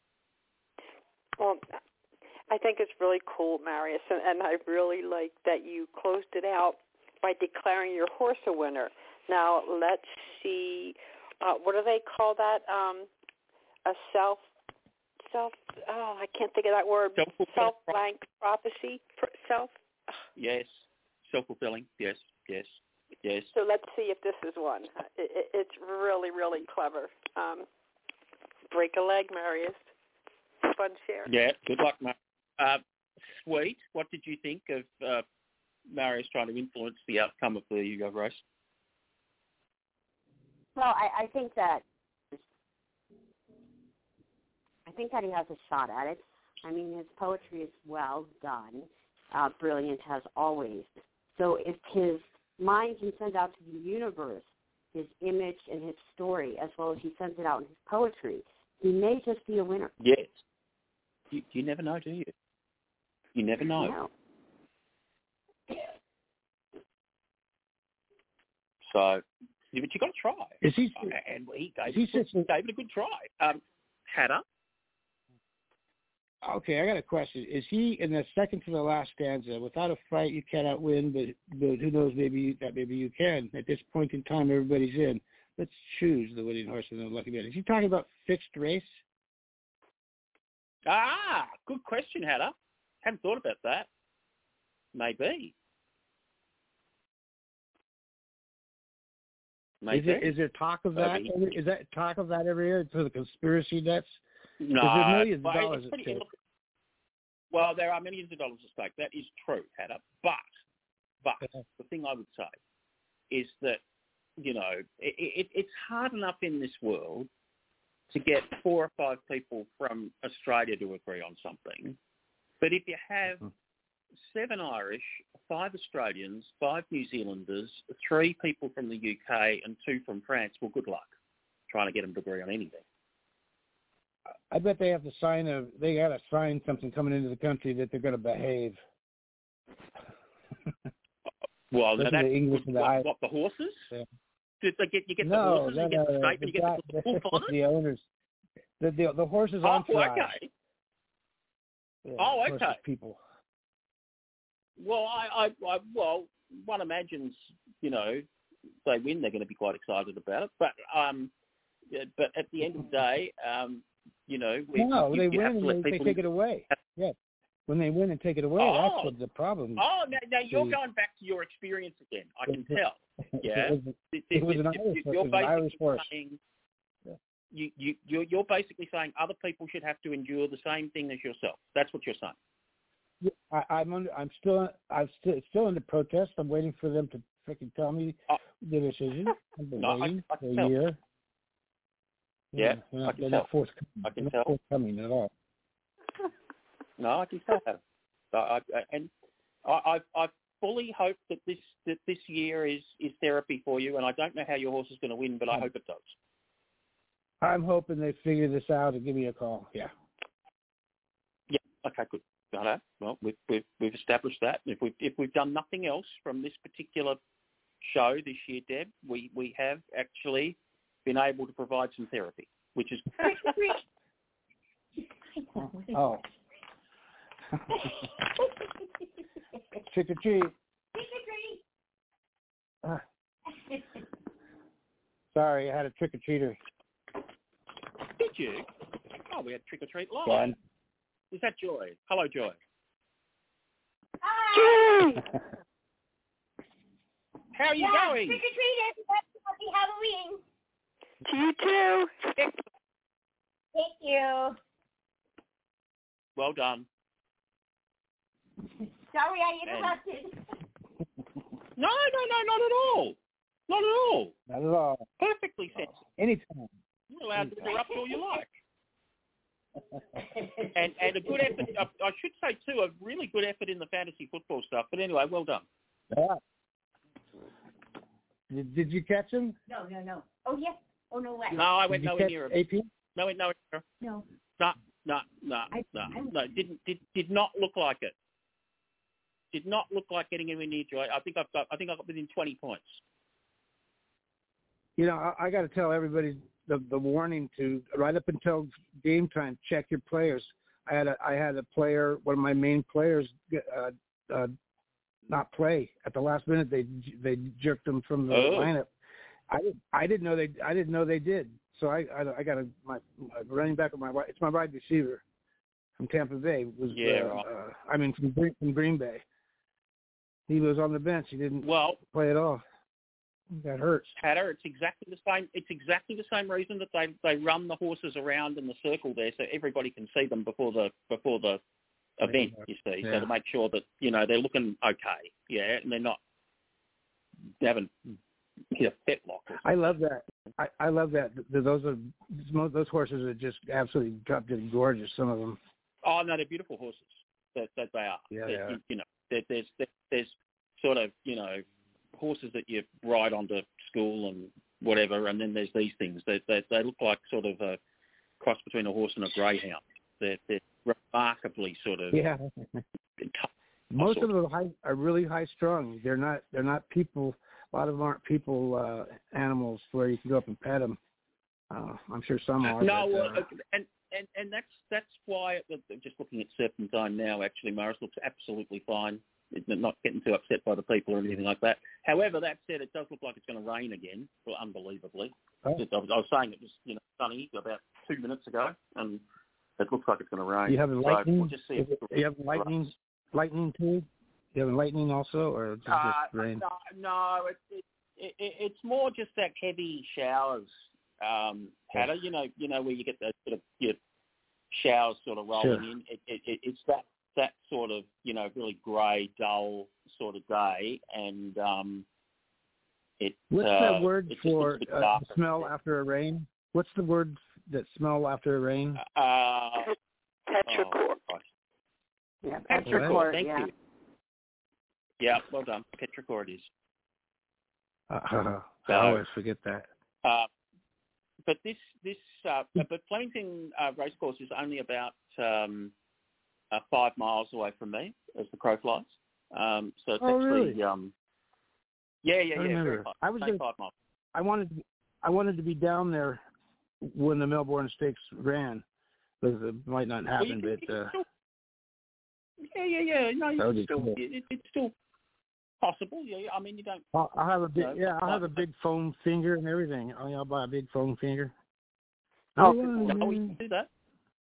Well, I think it's really cool, Marius, and, and I really like that you closed it out by declaring your horse a winner. Now, let's see, uh, what do they call that? Um, a self, self, oh, I can't think of that word. Self-blank prophecy? Self? Yes, self-fulfilling, yes, yes, yes. So let's see if this is one. It, it, it's really, really clever. Um, break a leg, Marius. Fun share. Yeah, good luck, mate. Uh, Sweet, what did you think of uh, Marius trying to influence the outcome of the YouGov race? Well, I, I think that I think that he has a shot at it. I mean, his poetry is well done, uh, brilliant as always. So if his mind can send out to the universe his image and his story, as well as he sends it out in his poetry, he may just be a winner. Yes. You, you never know, do you? You never know. No. So, yeah, but you got to try. Is he? And he gave, he it, just, gave it a good try. Um, Hatter. Okay, I got a question. Is he in the second to the last stanza? Without a fight, you cannot win, but, but who knows? Maybe you, that maybe you can. At this point in time, everybody's in. Let's choose the winning horse and the lucky man. Is he talking about fixed race? Ah, good question, Hatter. Hadn't thought about that. Maybe. Maybe. Is there, is there talk of that? Maybe. Is that talk of that every year for the conspiracy nets? No, There's millions of but dollars it's at pretty, stake. look, Well, there are millions of dollars at stake. That is true, Hatter. But, but the thing I would say is that, you know, it, it, it's hard enough in this world to get four or five people from Australia to agree on something. But if you have seven Irish, five Australians, five New Zealanders, three people from the U K and two from France, well, good luck trying to get them to agree on anything. I bet they have to sign a. They got to sign something coming into the country that they're going to behave. Well, no, that's the English what, the what, what the horses? Yeah. Did they get you get no, the horses? No, you get no, the statement. the, You get the, the full the owners. The the, the horses oh, on oh, okay. Yeah, oh, okay. People. Well, I, I, I, well, one imagines, you know, if they win, they're going to be quite excited about it. But, um, but at the end of the day, um, you know, we, no, you, they you win have to and let they, people they take it away. Yeah, when they win and take it away, oh. that's what the problem. Oh, now, now you're the, going back to your experience again. I can tell. it Yeah, was, it, it was an Irish, you're it was an Irish horse. Saying, you, you, you're, you're basically saying other people should have to endure the same thing as yourself. That's what you're saying. Yeah, I, I'm under. I'm still. I'm still still under protest. I'm waiting for them to freaking tell me oh. the decision. I've been no, waiting I, I for a tell. year. Yeah, yeah I can they're tell. not forthcoming. I can they're tell. Not forthcoming at all. No, I can tell. I, I, and I, I, I fully hope that this that this year is, is therapy for you. And I don't know how your horse is going to win, but I hope it does. I'm hoping they figure this out and give me a call. Yeah. Yeah. Okay. Good. Righto. Well, we've, we've we've established that. If we've if we've done nothing else from this particular show this year, Deb, we, we have actually been able to provide some therapy, which is oh. Trick or treat. Trick or treat. Uh, sorry, I had a trick or treater. Did you? Oh, we had trick or treat live. Fun. Is that Joy? Hello, Joy. Hi. How are you yeah, going? Trick or treat, everybody. Happy Halloween. To you too. Thank you. Well done. Sorry I interrupted. No, no, no, not at all. Not at all. Not at all. Perfectly sensible. Anytime. You're allowed to interrupt all you like. and and a good effort, I should say too, a really good effort in the fantasy football stuff. But anyway, well done. Yeah. Did, did you catch him? No, no, no. Oh, yes. Oh, no way. No, I went did nowhere near him. A P? No, no, no. No. No, no, no, I, no. I, no didn't, did, did not look like it. Did not look like getting anywhere near Joy. I think I've got, I think I got within twenty points. You know, I, I got to tell everybody the, the warning to right up until game time, check your players. I had a, I had a player, one of my main players, uh, uh, not play at the last minute. They they jerked him from the oh. lineup. I didn't I didn't know they I didn't know they did. So I I, I got a my, my running back of my it's my wide receiver from Tampa Bay was yeah uh, right. uh, I mean from Green, from Green Bay. He was on the bench. He didn't well play at all. That hurts. Hatter, it's exactly the same. It's exactly the same reason that they they run the horses around in the circle there, so everybody can see them before the before the event. You see, yeah. so to make sure that you know they're looking okay, yeah, and they're not they haven't hit a fetlock. I love that. I, I love that. Those are those horses are just absolutely drop dead gorgeous. Some of them. Oh no, they're beautiful horses. That that they are. Yeah, yeah. You, you know, there, there's there, there's sort of you know. horses that you ride onto school and whatever, and then there's these things. They they, they look like sort of a cross between a horse and a greyhound. They're, they're remarkably sort of yeah. tough. Most of them are, high, are really high strung. They're not they're not people. A lot of them aren't people uh, animals where you can go up and pet them. Uh, I'm sure some are. No, but, well, uh, and, and and that's that's why just looking at Serpentine now, actually, Morris looks absolutely fine. Not getting too upset by the people or anything like that. However, that said, it does look like it's going to rain again, well, unbelievably. Oh. I, was, I was saying it was, you know, sunny about two minutes ago, and it looks like it's going to rain. You have so lightning? We'll just see if it, you have lightning? Lightning too? You have lightning also, or just, uh, just rain? No, no it, it, it, it's more just that heavy showers. Um, Hatter, you know, you know where you get those sort of your showers sort of rolling sure. in. It, it, it, it's that. that sort of, you know, really grey, dull sort of day, and um, it. What's uh, that word it just for looks a bit uh, darker. smell after a rain? What's the word that smell after a rain? Uh, Petrichor. oh, Yeah, Petrichor, petrichor, thank yeah. you. Yeah, well done. Petrichor it is. Uh, I So- always forget that. Uh, but this, this, uh, but Flemington uh, Racecourse is only about um, uh, five miles away from me, as the crow flies. Um, so it's Oh, actually, really? um, yeah, yeah, I yeah, remember. very close. I was Only gonna- five miles. I wanted I wanted to be down there when the Melbourne Stakes ran, but it might not Well, you happen. can- you but can uh, still, yeah, yeah, yeah. No, you That would can be still, cool. it, it's still possible. Yeah, I mean, you don't. I'll, I'll have a big No, yeah. I'll have a but- big foam finger and everything. I'll, I'll buy a big foam finger. Oh, Oh, you can do that.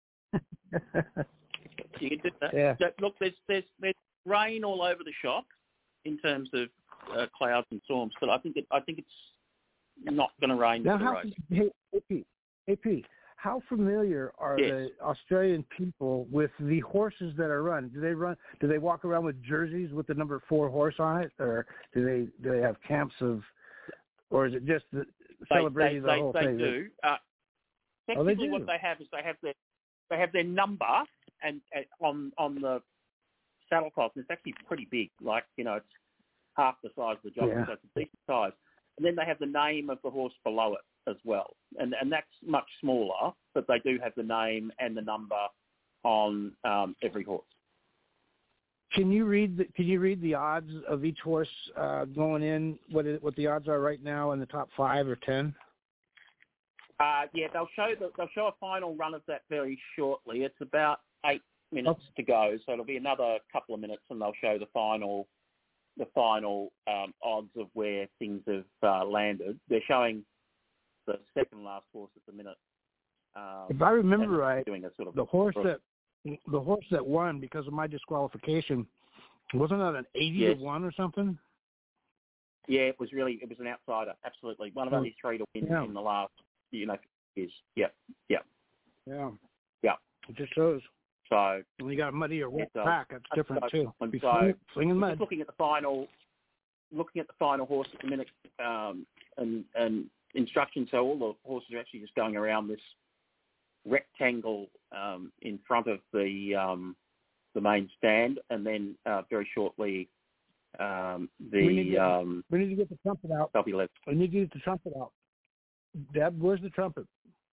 You can do that. Yeah. So, look, there's there's there's rain all over the shop in terms of uh, clouds and storms, but I think it, I think it's not going to rain Now, for the how, race. hey, A P, A P, how familiar are Yes. the Australian people with the horses that are run? Do they run? Do they walk around with jerseys with the number four horse on it, or do they do they have camps of, or is it just the, They, celebrating they, the they, whole they thing? do. Uh, Oh, they technically, do. what they have is they have their they have their number and, and on on the saddle cloth, and it's actually pretty big. Like, you know, it's half the size of the jockey, Yeah. so it's a decent size. And then they have the name of the horse below it as well, and and that's much smaller, but they do have the name and the number on um, every horse. Can you read the Can you read the odds of each horse uh, going in? What it, what the odds are right now in the top five or ten? Uh, yeah, they'll show the, they'll show a final run of that very shortly. It's about eight minutes to go, so it'll be another couple of minutes, and they'll show the final the final um, odds of where things have uh, landed. They're showing the second last horse at the minute. Um, If I remember and right, doing a sort of the horse that the horse that won because of my disqualification, wasn't that an eighty Yes. to one or something? yeah, it was really it was an outsider, absolutely one of only three to win Yeah. in the last you know years. Yeah, yeah, Yeah. yeah. It just shows. So When you got a muddy or wet It does. track, that's different So- too. and Be so- fling- flinging We're mud. just looking at the final, looking at the final horse at the minute, um, and and instructions. So all the horses are actually just going around this rectangle um, in front of the um, the main stand, and then uh, very shortly um, We need the to- um, We need to get the trumpet out. they'll be left. We need to get the trumpet out. Deb, where's the trumpet?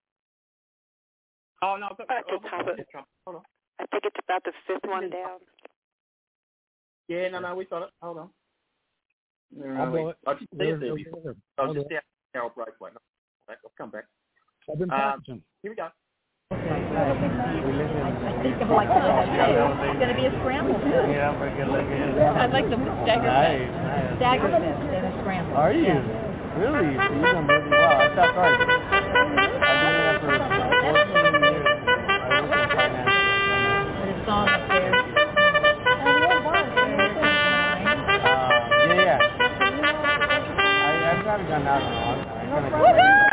Oh no, I've got, I I've just have got it. Hold on. I think it's about the fifth one down. Yeah, no, no, we got it. Hold on. Where I'll are we? blow it. I just see Where's it there the- before. I I'll was do just it. out Carol Breakaway. I'll come back. I've been Um, practicing. Here we go. I think of like it's going to be a scramble. Yeah, I'm pretty good looking. I'd like the stagger Nice, fest. nice. Stagger fest and a scramble. Are you? Yeah. Really? You've done really well. I stopped right. I've been doing that for fourteen years. I work in finance. But it's on up there. Uh, yeah, yeah. I, I've got a gun out in a long time. I kinda-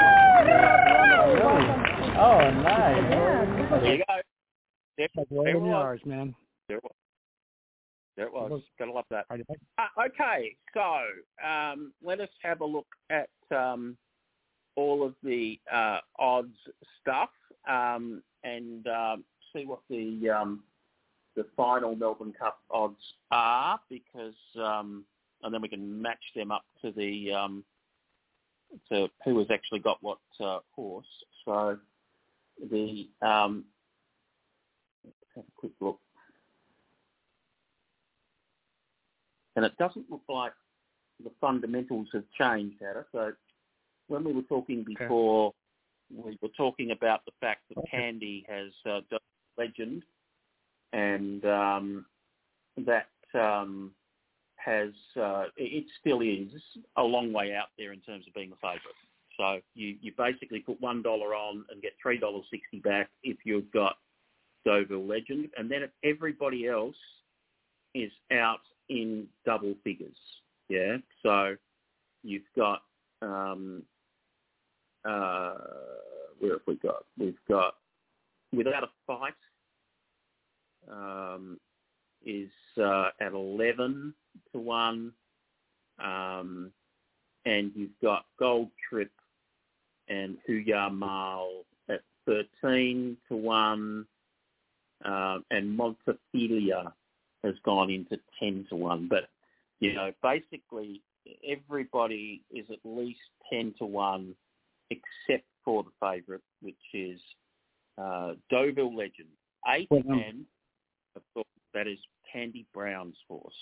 Really? Oh, nice. There you go. There, Like there right it in the was. R's, man. There it was. There it was. Gotta love that. Alright, Uh, okay, so um, let us have a look at um, all of the uh, odds stuff um, and um, see what the um, the final Melbourne Cup odds are, because um, and then we can match them up to the um, to who has actually got what uh, horse. So the um, let's have a quick look. And it doesn't look like the fundamentals have changed, Ada. So when we were talking before, we were talking about the fact that Candy has uh, done Legend, and um, that um, has uh, it still is a long way out there in terms of being the favourite. So you, you basically put one dollar on and get three dollars sixty back if you've got Deauville Legend, and then everybody else is out in double figures. Yeah, so you've got um, uh, where have we got? We've got Without a Fight. Um, is uh, at eleven to one. Um, and you've got Gold Trip and Huya Mal at thirteen to one. Um, and Montefilia has gone into ten to one. But, you know, basically everybody is at least ten to one except for the favourite, which is uh, Deauville Legend. Eight Well, um, and, of course, that is Candy Brown's horse.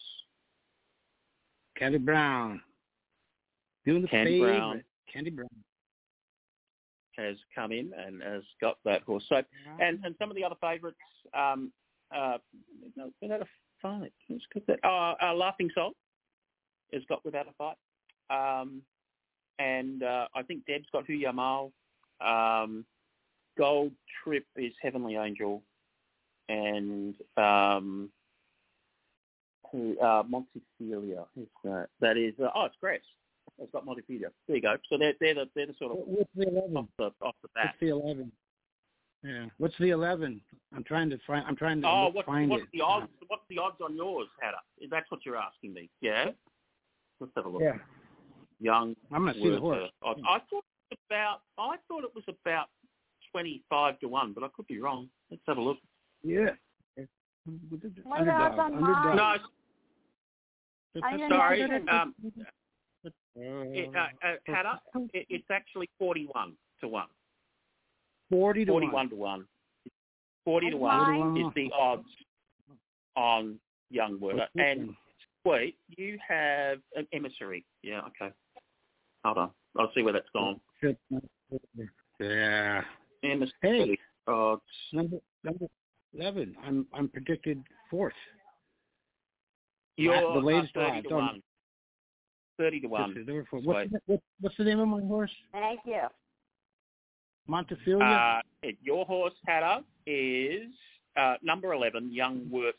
Candy Brown. Doing the Candy favorite. Brown. Candy Brown. Has come in and has got that horse. So, and, and some of the other favourites, um, uh, no, without a fight. Let's get that. Uh, uh, Laughing Soul has got without a fight. Um, and uh, I think Deb's got Huya Mal. Um, Gold Trip is Heavenly Angel. And um, who, uh, Montefilia is that. That is, uh, oh, it's Grace. It's got Montefilia. There you go. So they're, they're, the, they're the sort of What's the eleven? off the, off the bat. What's the eleven? Yeah. What's the eleven? I'm trying to find. I'm trying to Oh, look, what's, find what's it. the odds? What's the odds on yours, Hatter? That's what you're asking me. Yeah. Let's have a look. Yeah. Young. I'm gonna see the horse. Odds. I thought it was about. I thought it was about twenty-five to one, but I could be wrong. Let's have a look. Yeah. What about Underdog. on Underdog. No, I didn't sorry. know. Um, it, uh, uh, Hatter, it, it's actually forty-one to one. Forty to Forty-one one. to one. Forty to And one mine? is the odds on Young Werther. And wait, you have an emissary. Yeah, okay. Hold on. I'll see where that's gone. Yeah. Emissary Hey. odds. Number number eleven. I'm I'm predicted fourth. You're the latest uh, thirty odds to on- one. Thirty to one. Number four. Wait. What's the, what, what's the name of my horse? Thank you. Montefilia. Uh, your horse, Hatter, is uh, number eleven, Young Werther.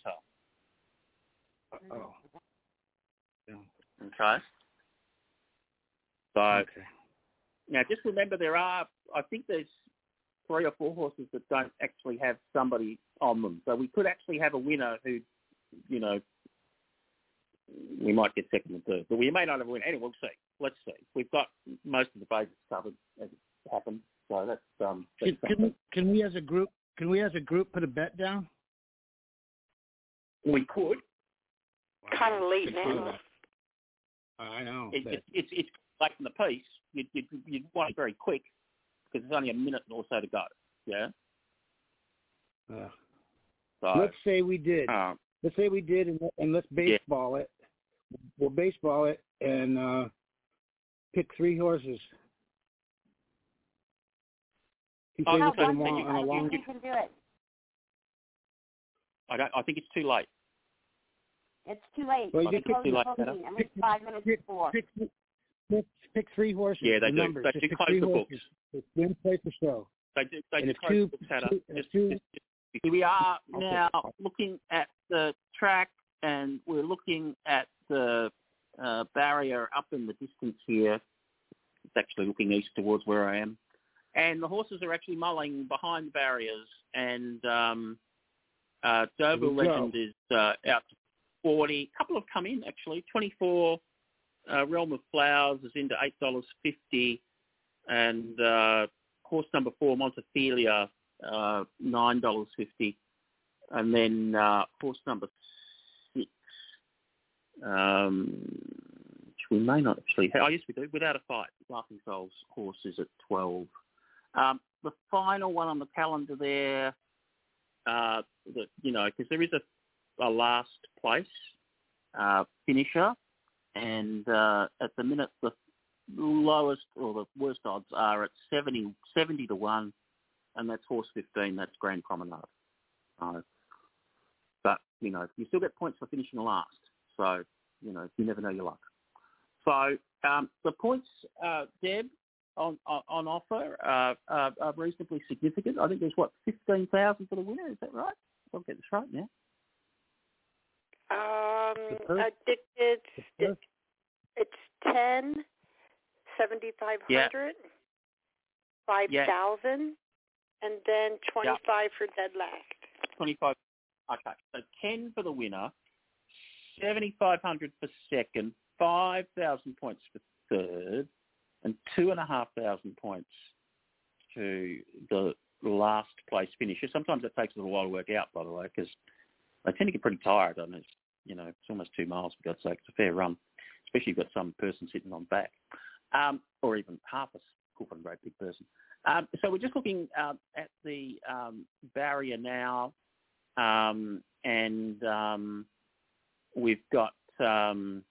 oh. Yeah. Okay. So Okay. now, just remember, there are. I think there's three or four horses that don't actually have somebody on them. So we could actually have a winner who, you know, we might get second and third, but we may not have a winner. Anyway, we'll see. Let's see. We've got most of the favourites covered as it happened. So that's um. That's Can, can we can we as a group can we as a group put a bet down? we could. Kind of late Could do now. that. I know. It, but- it, it's it's late in the piece. You'd, you'd, you'd want it very quick because there's only a minute or so to go. Yeah. uh, So let's say we did. uh, Let's say we did, and, and let's baseball it. We'll baseball it and uh, pick three horses. He Oh, says no, we put them but on, you- on a I long. think we can do it. I don't. I think it's too late. It's too late. Well, you They just pick close too the late, voting Heather. at least five minutes Pick, before. pick, pick, pick three horses. Yeah, they the do. Numbers. They Just do pick close three the horses. books. It's win, play for show. They do. They And do if close two- the books, Hatter. two- if Just- two- just- just- we are Okay. now looking at the track, and we're looking at the uh, barrier up in the distance here. It's actually looking east towards where I am, and the horses are actually mulling behind the barriers. And um, uh, Deauville There we go. Legend is uh, out to forty. A couple have come in actually. Twenty-four. Uh, Realm of Flowers is into eight dollars fifty, and uh, horse number four, Montefilia, uh, nine dollars fifty, and then uh, horse number six, um, which we may not actually have. Oh, yes, we do. Without a Fight, Laughing Soul's horse is at twelve. Um, the final one on the calendar there, uh, the, you know, because there is a, a last place uh, finisher, and uh, at the minute the lowest or the worst odds are at seventy, seventy to one, and that's horse fifteen. That's Grand Promenade. Uh, but you know, you still get points for finishing last. So you know, you never know your luck. So um, the points, uh, Deb, on on, on offer uh, are, are reasonably significant. I think there's what fifteen thousand for the winner. Is that right? I'll get this right now. Um, The first- I think it's the first- it's ten, seventy five hundred, five Yeah. thousand, and then twenty five for dead last. twenty-five. Okay, so ten for the winner, seventy-five hundred for second, five thousand points for third, and two and a half thousand points to the last place finisher. Sometimes it takes a little while to work out, by the way, because they tend to get pretty tired. I mean, it's, you know, it's almost two miles, for God's sake. It's a fair run, especially if you've got some person sitting on back, um, or even half a cool and great big person. Um, so we're just looking uh, at the um, barrier now, um, and um, we've got um,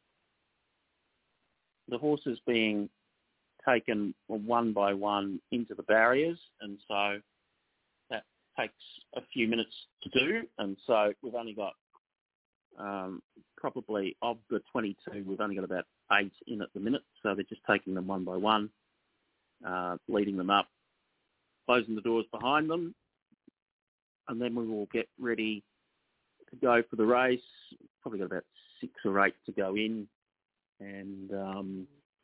the horses being taken one by one into the barriers, and so that takes a few minutes to do, and so we've only got um, probably of the twenty-two, we've only got about eight in at the minute, so they're just taking them one by one, uh, leading them up, closing the doors behind them, and then we will get ready to go for the race. Probably got about six or eight to go in, and um,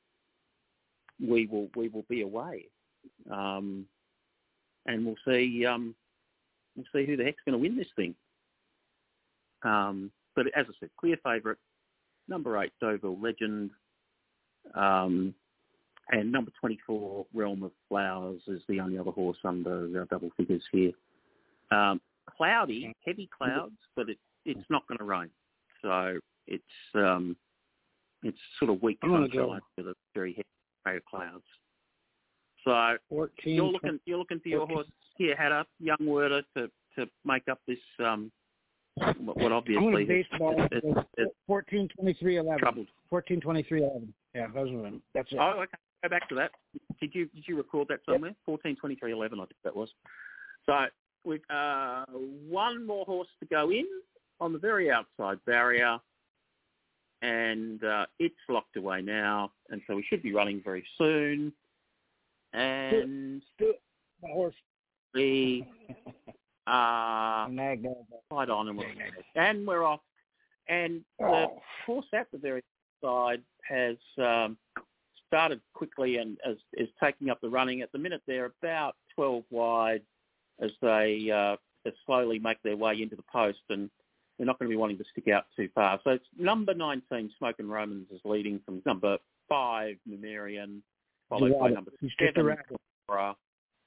we will we will be away, um, and we'll see um, we'll see who the heck's going to win this thing. Um, but as I said, clear favourite, number eight, Deauville Legend, um, and number twenty-four, Realm of Flowers, is the only other horse under uh, double figures here. Um, cloudy, heavy clouds, but it, it's not going to rain. So it's um, it's sort of weak sunshine with a very heavy pair of clouds. So fourteen, you're looking you're looking for your fourteen. Horse here, Hatter, Young Werder, to, to make up this um, what obviously I'm going to baseball is, is, is fourteen twenty-three eleven. Troubled. fourteen twenty-three eleven. Yeah, those are them. That's it. Oh, okay. Go back to that. Did you did you record that somewhere? Yep. fourteen twenty-three eleven, I think that was. So we've uh, one more horse to go in on the very outside barrier, and uh, it's locked away now, and so we should be running very soon. And do it. My horse. We are right on, and we're, and we're off. And the horse at the very side has um, started quickly and is, is taking up the running. At the minute, they're about twelve wide as they uh, as slowly make their way into the post, and they're not going to be wanting to stick out too far. So it's number nineteen, Smoke and Romans, is leading from number five, Numerian, followed by number seven, Cora,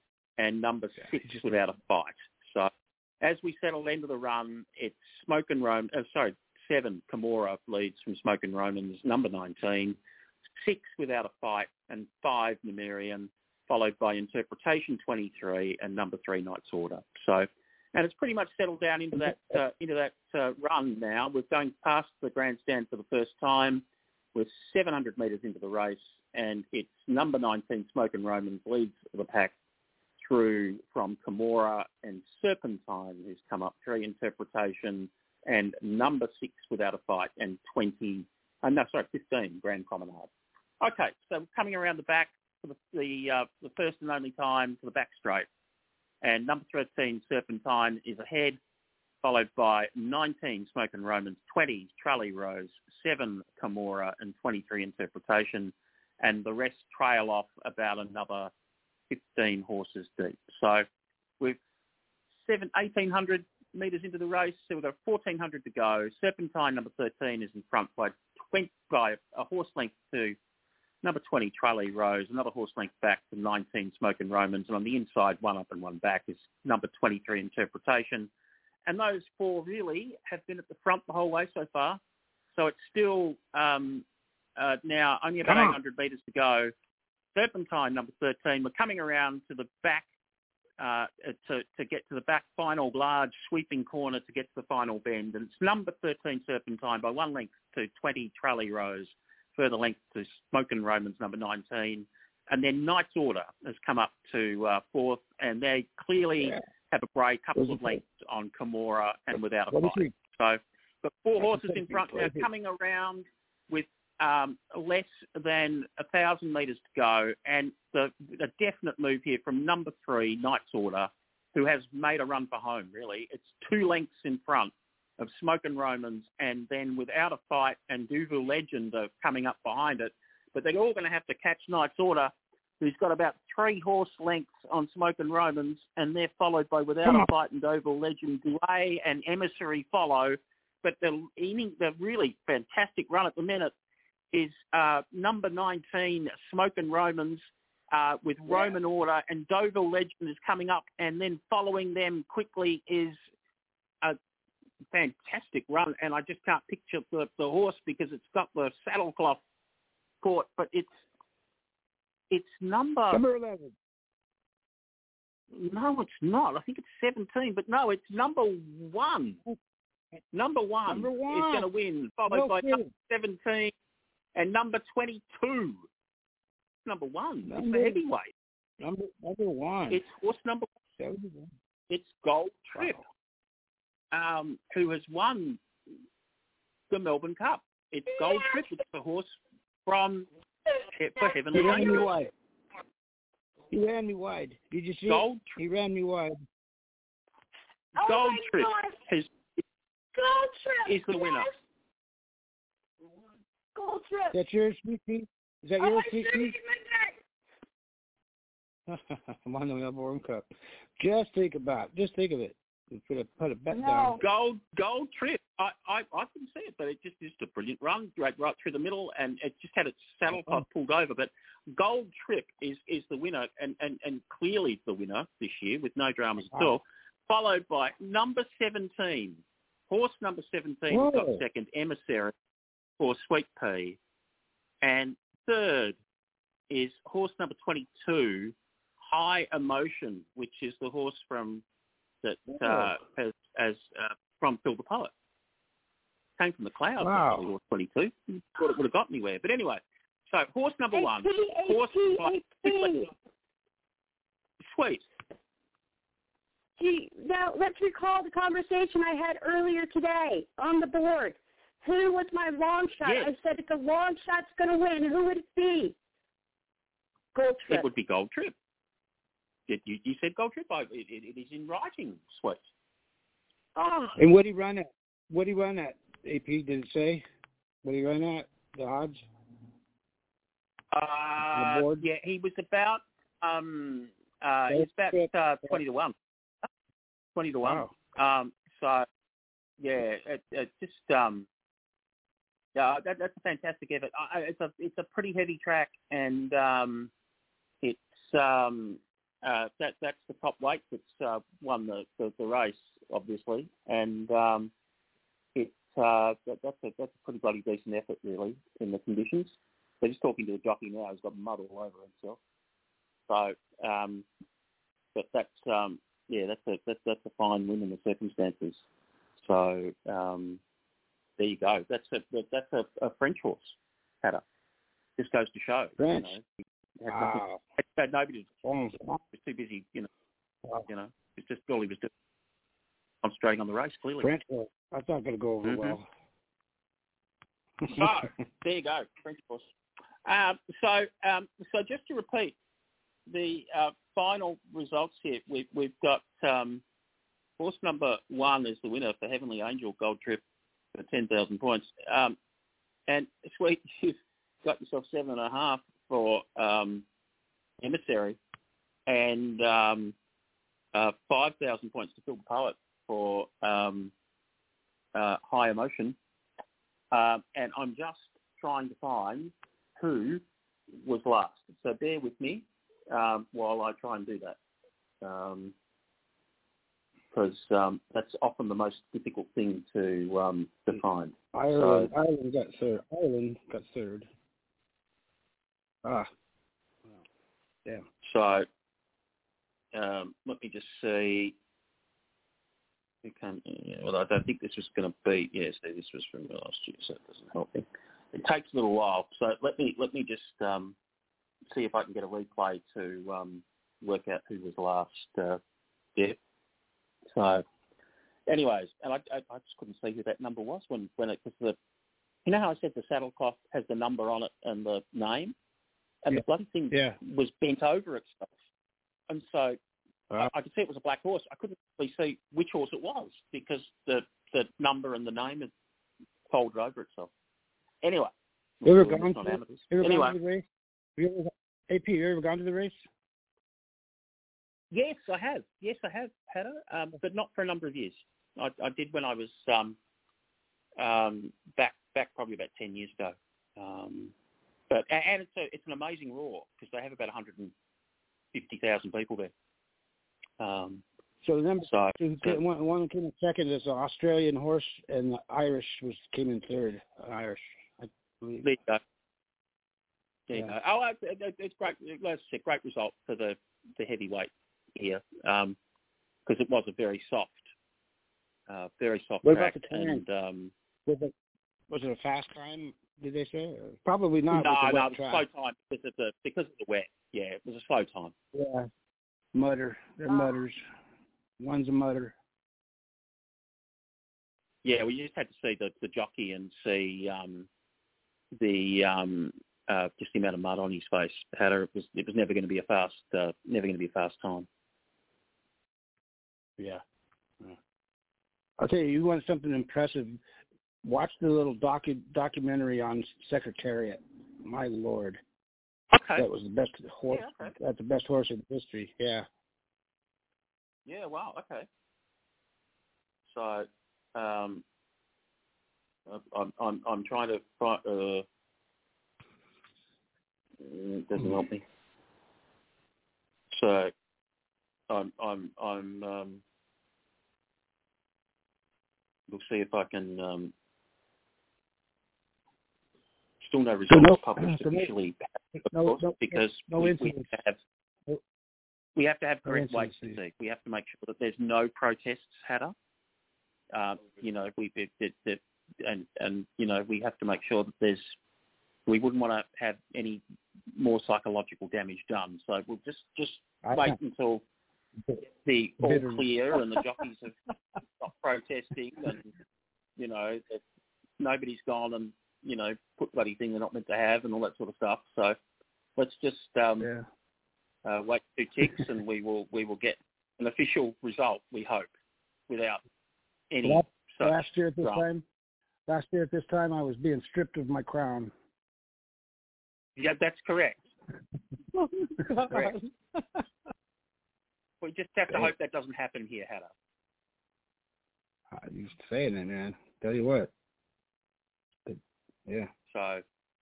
and number six, Without a Fight. So as we settle into the run, it's Smoke and Romans, uh, sorry, seven, Camorra leads from Smoke and Romans, number nineteen, six, Without a Fight, and five, Numerian, followed by Interpretation twenty-three and number three, Knight's Order. So, and it's pretty much settled down into that uh, into that uh, run now. We're going past the grandstand for the first time. We're seven hundred metres into the race, and it's number nineteen, Smoke and Romans, leads the pack through from Camorra and Serpentine, who's come up through Interpretation, and number six, Without a Fight, and twenty, uh, no, sorry, fifteen, Grand Promenade. Okay, so coming around the back for the the, uh, the first and only time to the back straight. And number thirteen, Serpentine, is ahead, followed by nineteen, Smoke and Romans, twenty, Trully Rose, seven, Camorra, and twenty-three, Interpretation. And the rest trail off about another fifteen horses deep. So we've seven, eighteen hundred metres into the race, so we've got fourteen hundred to go. Serpentine, number thirteen, is in front by, twenty, by a horse length to number twenty, Trully Rose, another horse length back to nineteen, Smoke and Romans, and on the inside, one up and one back, is number twenty-three, Interpretation. And those four really have been at the front the whole way so far. So it's still um, uh, now only about eight hundred metres to go. Serpentine, number thirteen, we're coming around to the back uh, to, to get to the back final large sweeping corner to get to the final bend. And it's number thirteen, Serpentine, by one length to twenty, Trully Rose. Further length to Smoke and Romans, number nineteen. And then Knight's Order has come up to uh, fourth, and they clearly yeah. have a break, couple of lengths on Camorra and Without a Fight. So the four horses in front now coming around with um, less than a thousand metres to go, and the, the definite move here from number three, Knight's Order, who has made a run for home, really. It's two lengths in front of Smoke and Romans, and then Without a Fight and Deauville Legend are coming up behind it. But they're all going to have to catch Knight's Order who's got about three horse lengths on Smokin' Romans, and they're followed by Without a Fight and Deauville Legend, Douay and Emissary follow. But the, the really fantastic run at the minute is uh, number nineteen, Smokin' Romans, uh, with yeah. Roman Order, and Deauville Legend is coming up, and then following them quickly is a fantastic run, and I just can't picture the, the horse because it's got the saddlecloth caught, but it's it's number... Number eleven. No, it's not. I think it's seventeen, but no, it's number one. Number one, number one. is going to win, followed no by kidding. number seventeen and number twenty-two. Number one. Number, it's the heavyweight. Number number one. It's horse number one. It's Gold Trip, wow. um, who has won the Melbourne Cup. It's Gold Trip. It's the horse from for Heavenly He ran me Angel. wide. He ran me wide. Did you see Gold it? He ran me wide. Gold oh Trip has, Gold Trip is the yes. winner. Gold Trip. Is that yours, Sweet Pea? Is that oh, yours, Sweet Pea? I'm on the Melbourne Cup. Just think about it. Just think of it. Put a put a bet no. down. Gold Gold Trip. I, I I couldn't see it, but it just just a brilliant run, right right through the middle, and it just had its saddle pod pulled over. But Gold Trip is, is the winner, and, and, and clearly the winner this year with no dramas at all. Followed by number seventeen, horse number seventeen Whoa. got second, Emissary for Sweet Pea, and third is horse number twenty-two, High Emotion, which is the horse from that uh, as, as uh, from Phil the Poet. Came from the clouds. Wow. Actually, horse twenty-two. Thought it would have got anywhere, but anyway. So horse number one, A P, horse A P, A P. Sweet. Gee, now let's recall the conversation I had earlier today on the board. Who was my long shot? Yes. I said if the long shot's going to win, who would it be? Gold Trip. It would be Gold Trip. You, you, you said Gold Trip. I, it, it, it is in writing, Sweet. Oh. And what did he run at? What did he run at? A P, did it say? What did he run at? The odds? Uh, the board? Yeah, he was about um, uh, he was about uh, twenty to one. Twenty to one. Wow. Um, so yeah, it, it just um, yeah, that, that's a fantastic effort. I, it's a it's a pretty heavy track, and um, it's um, uh, that that's the top weight that's uh, won the, the, the race, obviously, and um, it's uh, that, that's a that's a pretty bloody decent effort, really, in the conditions. So just talking to the jockey now, he's got mud all over himself. So, um, but that's um, yeah, that's a that's, that's a fine win in the circumstances. So um, there you go. That's a that's a, a French horse, Hatter. Just goes to show. French. You know, had, wow. nothing, had nobody. Oh. Was too busy. You know. Wow. You know. It's just all he was doing. Concentrating on the race, clearly. French horse. That's not going to go over mm-hmm. well. So there you go, French horse. Um, so, um, so just to repeat the uh, final results here, we've, we've got um, horse number one is the winner for Heavenly Angel Gold Trip for ten thousand points. Um, and Sweet, you've got yourself seven and a half for um, Emissary, and um, uh, five thousand points to Phil the Poet for um, uh, High Emotion. Um, and I'm just trying to find who was last. So bear with me um, while I try and do that, because um, um, that's often the most difficult thing to um, to find. Ireland, so, Ireland got third. Ireland got third. Ah, yeah. So um, let me just see. Who can, yeah, well, I don't think this was going to be. Yes, this was from last year, so it doesn't help me. It takes a little while, so let me let me just um, see if I can get a replay to um, work out who was last. Uh, yeah. So, anyways, and I, I, I just couldn't see who that number was when when it because the you know how I said the saddlecloth has the number on it and the name, and yeah. the bloody thing yeah. was bent over itself, and so. Uh, I could see it was a black horse. I couldn't really see which horse it was because the, the number and the name had folded over itself. Anyway, you ever we'll gone on to, amateurs. you ever Anyway, gone to the race? Have you ever, A P, you ever gone to the race? Yes, I have. Yes, I have, Hatter, um, but not for a number of years. I, I did when I was um, um, back back probably about ten years ago. Um, but and it's a, it's an amazing roar because they have about one hundred fifty thousand people there. Um, so the number so, so so, one, one came in second is the Australian horse, and the Irish was came in third. Irish, I believe. There you go. There yeah. you go. Oh, it's, it's great. It's a great result for the, the heavyweight here because um, it was a very soft, uh, very soft what track. About the time? And um, was it was it a fast time? Did they say? Or probably not. No, with the no, wet it was track. a slow time because of the because of the wet. Yeah, it was a slow time. Yeah, mutter. They're mutters. One's a mutter. Yeah, we just had to see the, the jockey and see um, the um, uh, just the amount of mud on his face. Hatter, it was it was never going to be a fast, uh, never going to be a fast time. Yeah. yeah. I'll tell you, you want something impressive. Watch the little docu- documentary on Secretariat. My Lord. Okay. That was the best horse. Yeah, okay. That's the best horse in history. Yeah. Yeah. Wow. Okay. So, um, I'm I'm I'm trying to find. Uh, it doesn't help me. So, I'm I'm I'm. Um, we'll see if I can. Um, Still no results so no, published so officially, no, of course, no, because no we, we, have to have, we have to have no correct weight fatigue. We have to make sure that there's no protests, Hatter. Uh, you know, we it, it, it, and and you know we have to make sure that there's. We wouldn't want to have any more psychological damage done. So we'll just just I wait know. until the all Bitter. clear and the jockeys have stopped protesting, and you know that nobody's gone and. You know, put bloody thing they're not meant to have and all that sort of stuff. So let's just um, yeah. uh, wait two ticks and we will we will get an official result. We hope without any. Last, such last year at this drama. time, last year at this time, I was being stripped of my crown. Yeah, that's correct. correct. We just have to hope that doesn't happen here, Hatter. I used to saying it, man. Tell you what. Yeah. So,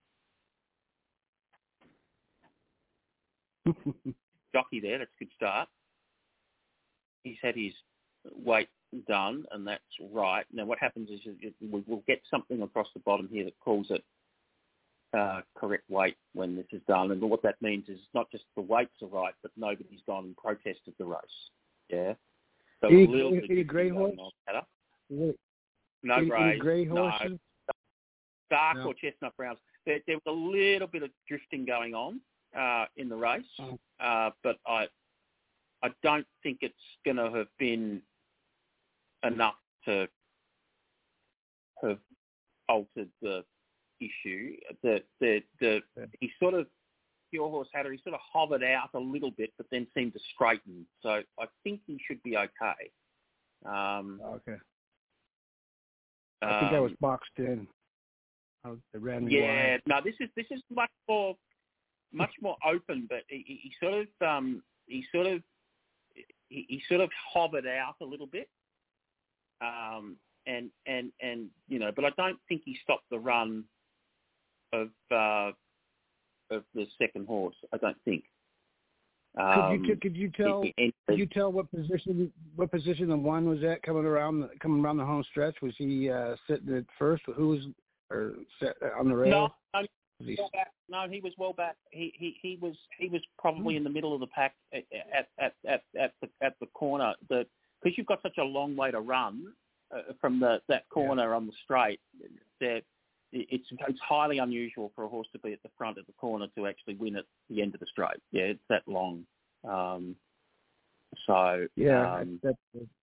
jockey there, that's a good start. He's had his weight done, and that's right. Now, what happens is we'll get something across the bottom here that calls it uh, correct weight when this is done. And what that means is not just the weights are right, but nobody's gone and protested the race. Yeah. So any, a little any, bit any grey horse? On, any, no any, grey. any grey horses? No. Dark no. or chestnut browns. There, there was a little bit of drifting going on uh, in the race, oh. uh, but I I don't think it's going to have been enough to have altered the issue. The the the yeah. he sort of Pure Horse Hatter. He sort of hovered out a little bit, but then seemed to straighten. So I think he should be okay. Um, okay. I think um, I was boxed in. They ran me yeah, wide. no, this is this is much more much more open, but he, he sort of um, he sort of he, he sort of hovered out a little bit, um, and and and you know, but I don't think he stopped the run of uh, of the second horse. I don't think. Um, could you could you tell he, he, could you tell what position what position the one was at coming around the, coming around the home stretch? Was he uh, sitting at first? Who was or set on the rail? No, no, he well back. no, he was well back. He he he was he was probably in the middle of the pack at at at at, at the at the corner. The because you've got such a long way to run uh, from the that corner yeah. on the straight. That it's it's highly unusual for a horse to be at the front of the corner to actually win at the end of the straight. Yeah, it's that long. Um, so yeah, um, that's.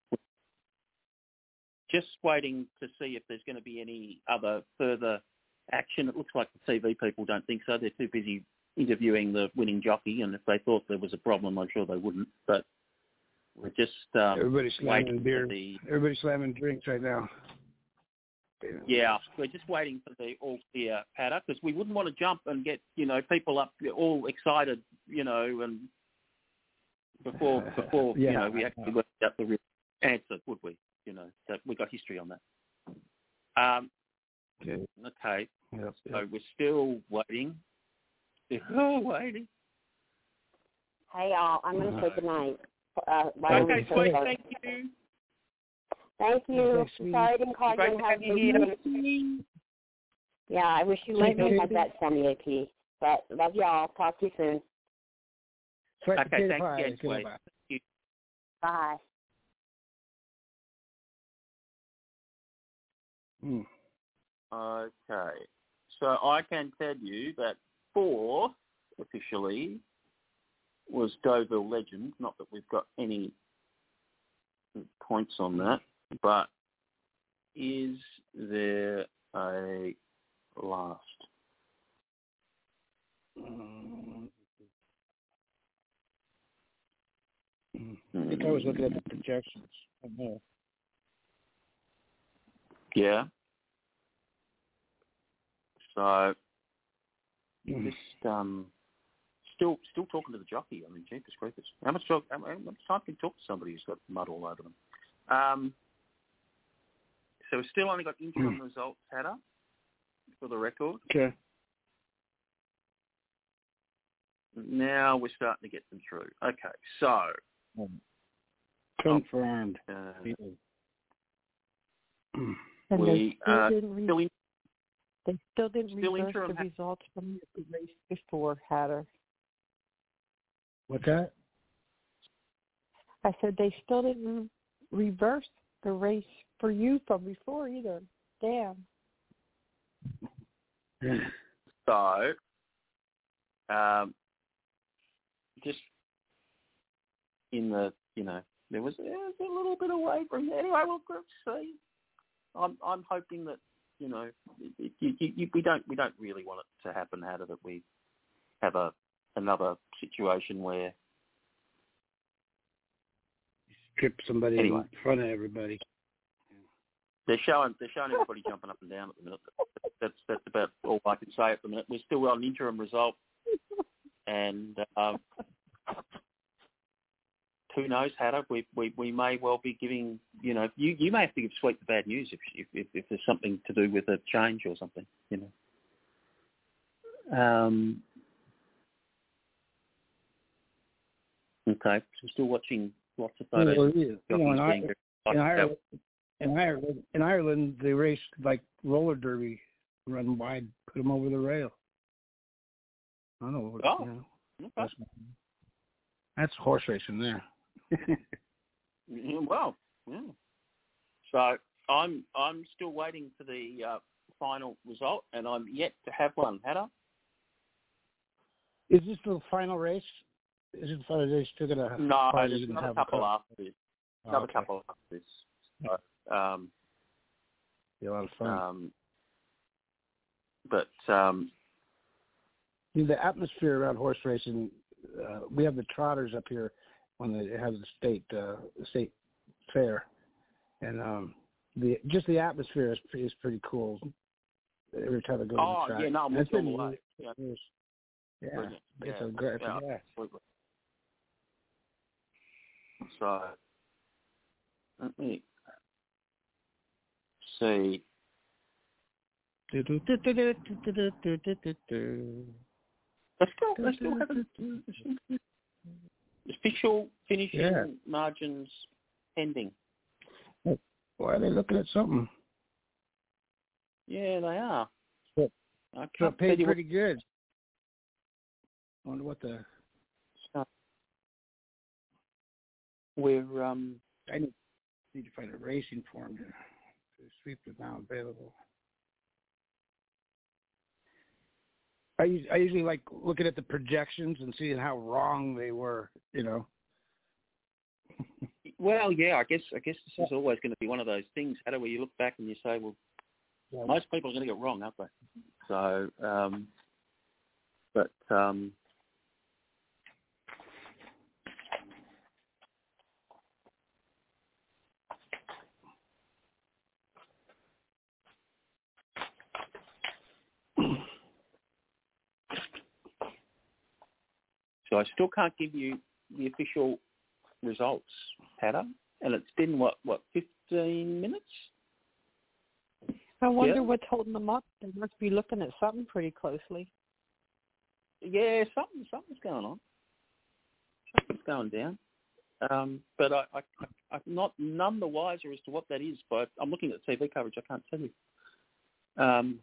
Just waiting to see if there's going to be any other further action. It looks like the T V people don't think so. They're too busy interviewing the winning jockey, and if they thought there was a problem, I'm sure they wouldn't. But we're just um, everybody's slamming waiting beer. for the... Everybody's slamming drinks right now. Yeah, we're just waiting for the all clear paddock because we wouldn't want to jump and get, you know, people up all excited, you know, and before, before yeah, you know, we actually worked out the real answer, would we? You know, that we got history on that. Um, okay. okay. Yep, so yep. we're still waiting. Still waiting. Hey, y'all, I'm going to say goodnight. Uh, okay, sweet. Thank you. Thank you. Thanks, Sorry I didn't call you and have you. Yeah, I wish you might have had that for me, A P. But love y'all. Talk to you soon. Sweet. Okay, thanks Bye. again, sweet. Bye. Bye. Hmm. Okay, so I can tell you that four officially was Deauville Legend. Not that we've got any points on that, but is there a last? Um, I think I was looking at the projections. I know. Yeah. So Mm. just um, still still talking to the jockey. I mean, jeepers creepers. How much talk, how much time can you talk to somebody who's got mud all over them? Um, so we've still only got interim Mm. results, Hatter, for the record. Okay. Now we're starting to get them through. Okay, so Confirmed. uh, And we they still uh, didn't re- still in, they still didn't still reverse interim. the results from the race before, Hatter. What's that? I said they still didn't reverse the race for you from before either. Damn. So, um, just in the, you know, there was, there was a little bit of wavering. Anyway, we'll see. I'm, I'm hoping that, you know, it, it, you, you, we don't, we don't really want it to happen, Hatter, that we have a another situation where Trip somebody Anyway. in front of everybody. they're showing, they're showing everybody jumping up and down at the minute. That's that's about all I can say at the minute. We're still on interim result, and um, who knows, Hatter? We, we we may well be giving, you know, you, you may have to give Sweet the bad news if, if if if there's something to do with a change or something, you know. Um. Okay, so I'm still watching lots of photos. Well, of yeah, you know, in, I, being in, Ireland, in Ireland, in Ireland, they raced like roller derby, run wide, put them over the rail. I don't know. What, Oh, you know, okay. that's, that's horse racing there. Yeah, well, yeah. So I'm I'm still waiting for the uh, final result, and I'm yet to have one. Hatter? Is this the final race? Is it the they still gonna? No, are there's they gonna another have couple a after this. Oh, Another okay. couple after this. So, um, Be a lot of fun. um, but um, See, the atmosphere around horse racing. Uh, we have the trotters up here when they have the state uh, the state fair, and um, the just the atmosphere is pretty, is pretty cool. Every time I go oh to the track, yeah, no, I'm And with it's you all been the way. Yeah, years. Yeah, brilliant. it's Yeah, a great. yeah, Yeah. absolutely. So let me see. Let's go. Let's go. Have a, official finishing Yeah. margins pending. Why are they looking at something? Yeah, they are. Yep. I So can't it paid tell you pretty good. I wonder what the. what, we're um. I need, need to find a racing form to, to sweep is now available. I us- I usually like looking at the projections and seeing how wrong they were. You know. Well, yeah, I guess I guess this is always going to be one of those things, Hatter, where you look back and you say, well, Yeah. most people are going to get it wrong, aren't they? So, um, but um, So I still can't give you the official results, Patter. And it's been, what, what, fifteen minutes? I wonder Yeah. what's holding them up. They must be looking at something pretty closely. Yeah, something, something's going on. Something's going down. Um, but I, I, I, I'm not none the wiser as to what that is. But I'm looking at T V coverage. I can't tell you. Um,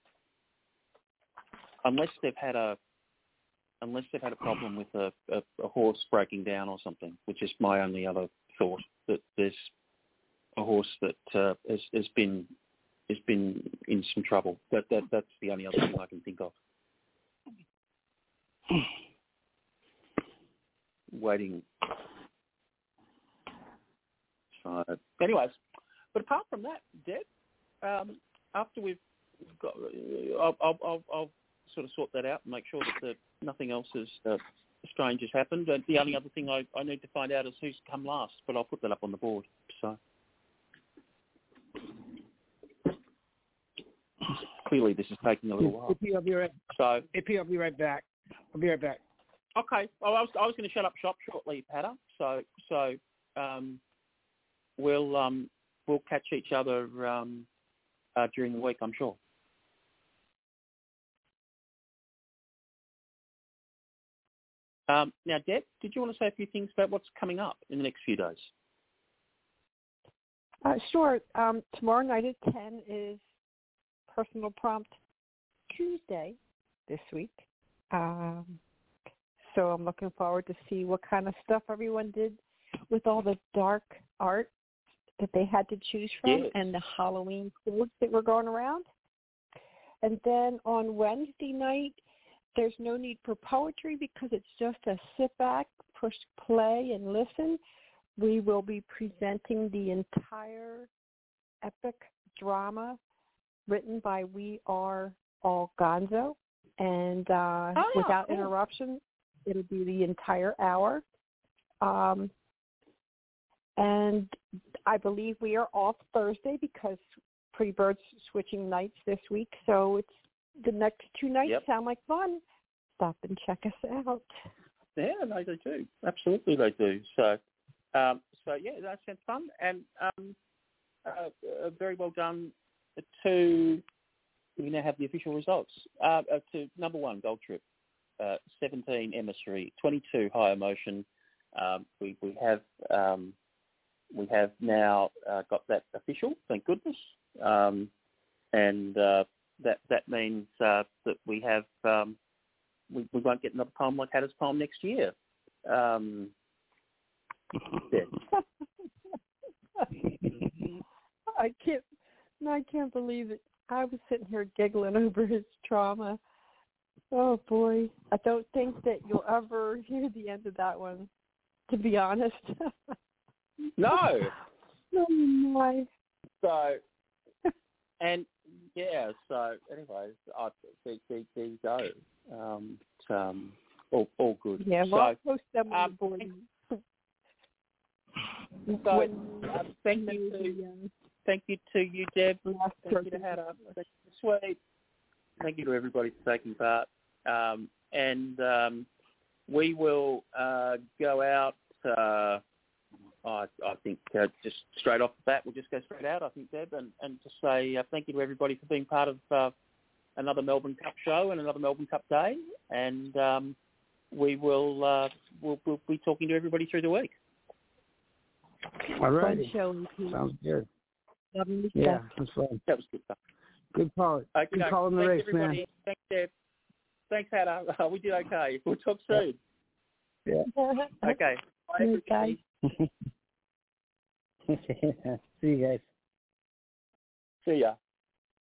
unless they've had a, unless they've had a problem with a, a, a horse breaking down or something, which is my only other thought, that there's a horse that uh, has, has been has been in some trouble. That that that's the only other thing I can think of. Waiting. So, anyways, but apart from that, Deb, um, after we've got, I'll, I'll, I'll, I'll sort of sort that out and make sure that the, nothing else is uh, strange has happened. And the only other thing I, I need to find out is who's come last, but I'll put that up on the board. So clearly, this is taking a little while. A P, I'll be right. So A P, I'll be right back. I'll be right back. Okay. Well, I was I was going to shut up shop shortly, Patter. So so um, we'll um, we'll catch each other um, uh, during the week, I'm sure. Um, now, Deb, did you want to say a few things about what's coming up in the next few days? Uh, sure. Um, tomorrow night at ten is Personal Prompt Tuesday this week. Um, so I'm looking forward to see what kind of stuff everyone did with all the dark art that they had to choose from Yes. and the Halloween foods that were going around. And then on Wednesday night, there's no need for poetry because it's just a sit back, push play, and listen. We will be presenting the entire epic drama written by We Are All Gonzo. And uh, Oh, yeah, without cool. interruption, it'll be the entire hour. Um, and I believe we are off Thursday because Pretty Bird's switching nights this week. So it's the next two nights Yep. sound like fun. Stop and check us out. Yeah, they do too. Absolutely, they do. So, um, so yeah, that sounds fun, and um, uh, uh, very well done to. We now have the official results. Uh, uh, to number one, Gold Trip, uh, seventeen Emissary, twenty-two High Emotion. Um, we we have um, we have now uh, got that official. Thank goodness, um, and uh, that that means uh, that we have. Um, We, we won't get another poem like Hatter's poem next year. Um, yeah. I can't. I can't believe it. I was sitting here giggling over his trauma. Oh boy! I don't think that you'll ever hear the end of that one. To be honest. No. Oh my. So, and yeah. So, anyways, I, there, there, there you go. Um, um, all, all good. Yeah, so, well, I'll post them on um, the board. So, When, uh, thank you to thank you to you, Deb. Thank you to Hatter. Thank you to Sweet. Thank you to everybody for taking part. Um, and um, we will uh, go out. Uh, I, I think uh, just straight off the bat, we'll just go straight out. I think, Deb, and, and just say uh, thank you to everybody for being part of uh, another Melbourne Cup show and another Melbourne Cup day. And um, we will uh, we'll, we'll be talking to everybody through the week. All right. show. Sounds good. Lovely Yeah, stuff. that's fun. That was good stuff. Good call. Okay, Good no, call in the thanks race, everybody. man. Thanks, Deb. Thanks, Hatter. Uh, we did okay. We'll talk soon. Yeah. Okay. Bye, Bye. everybody. See you guys. See ya.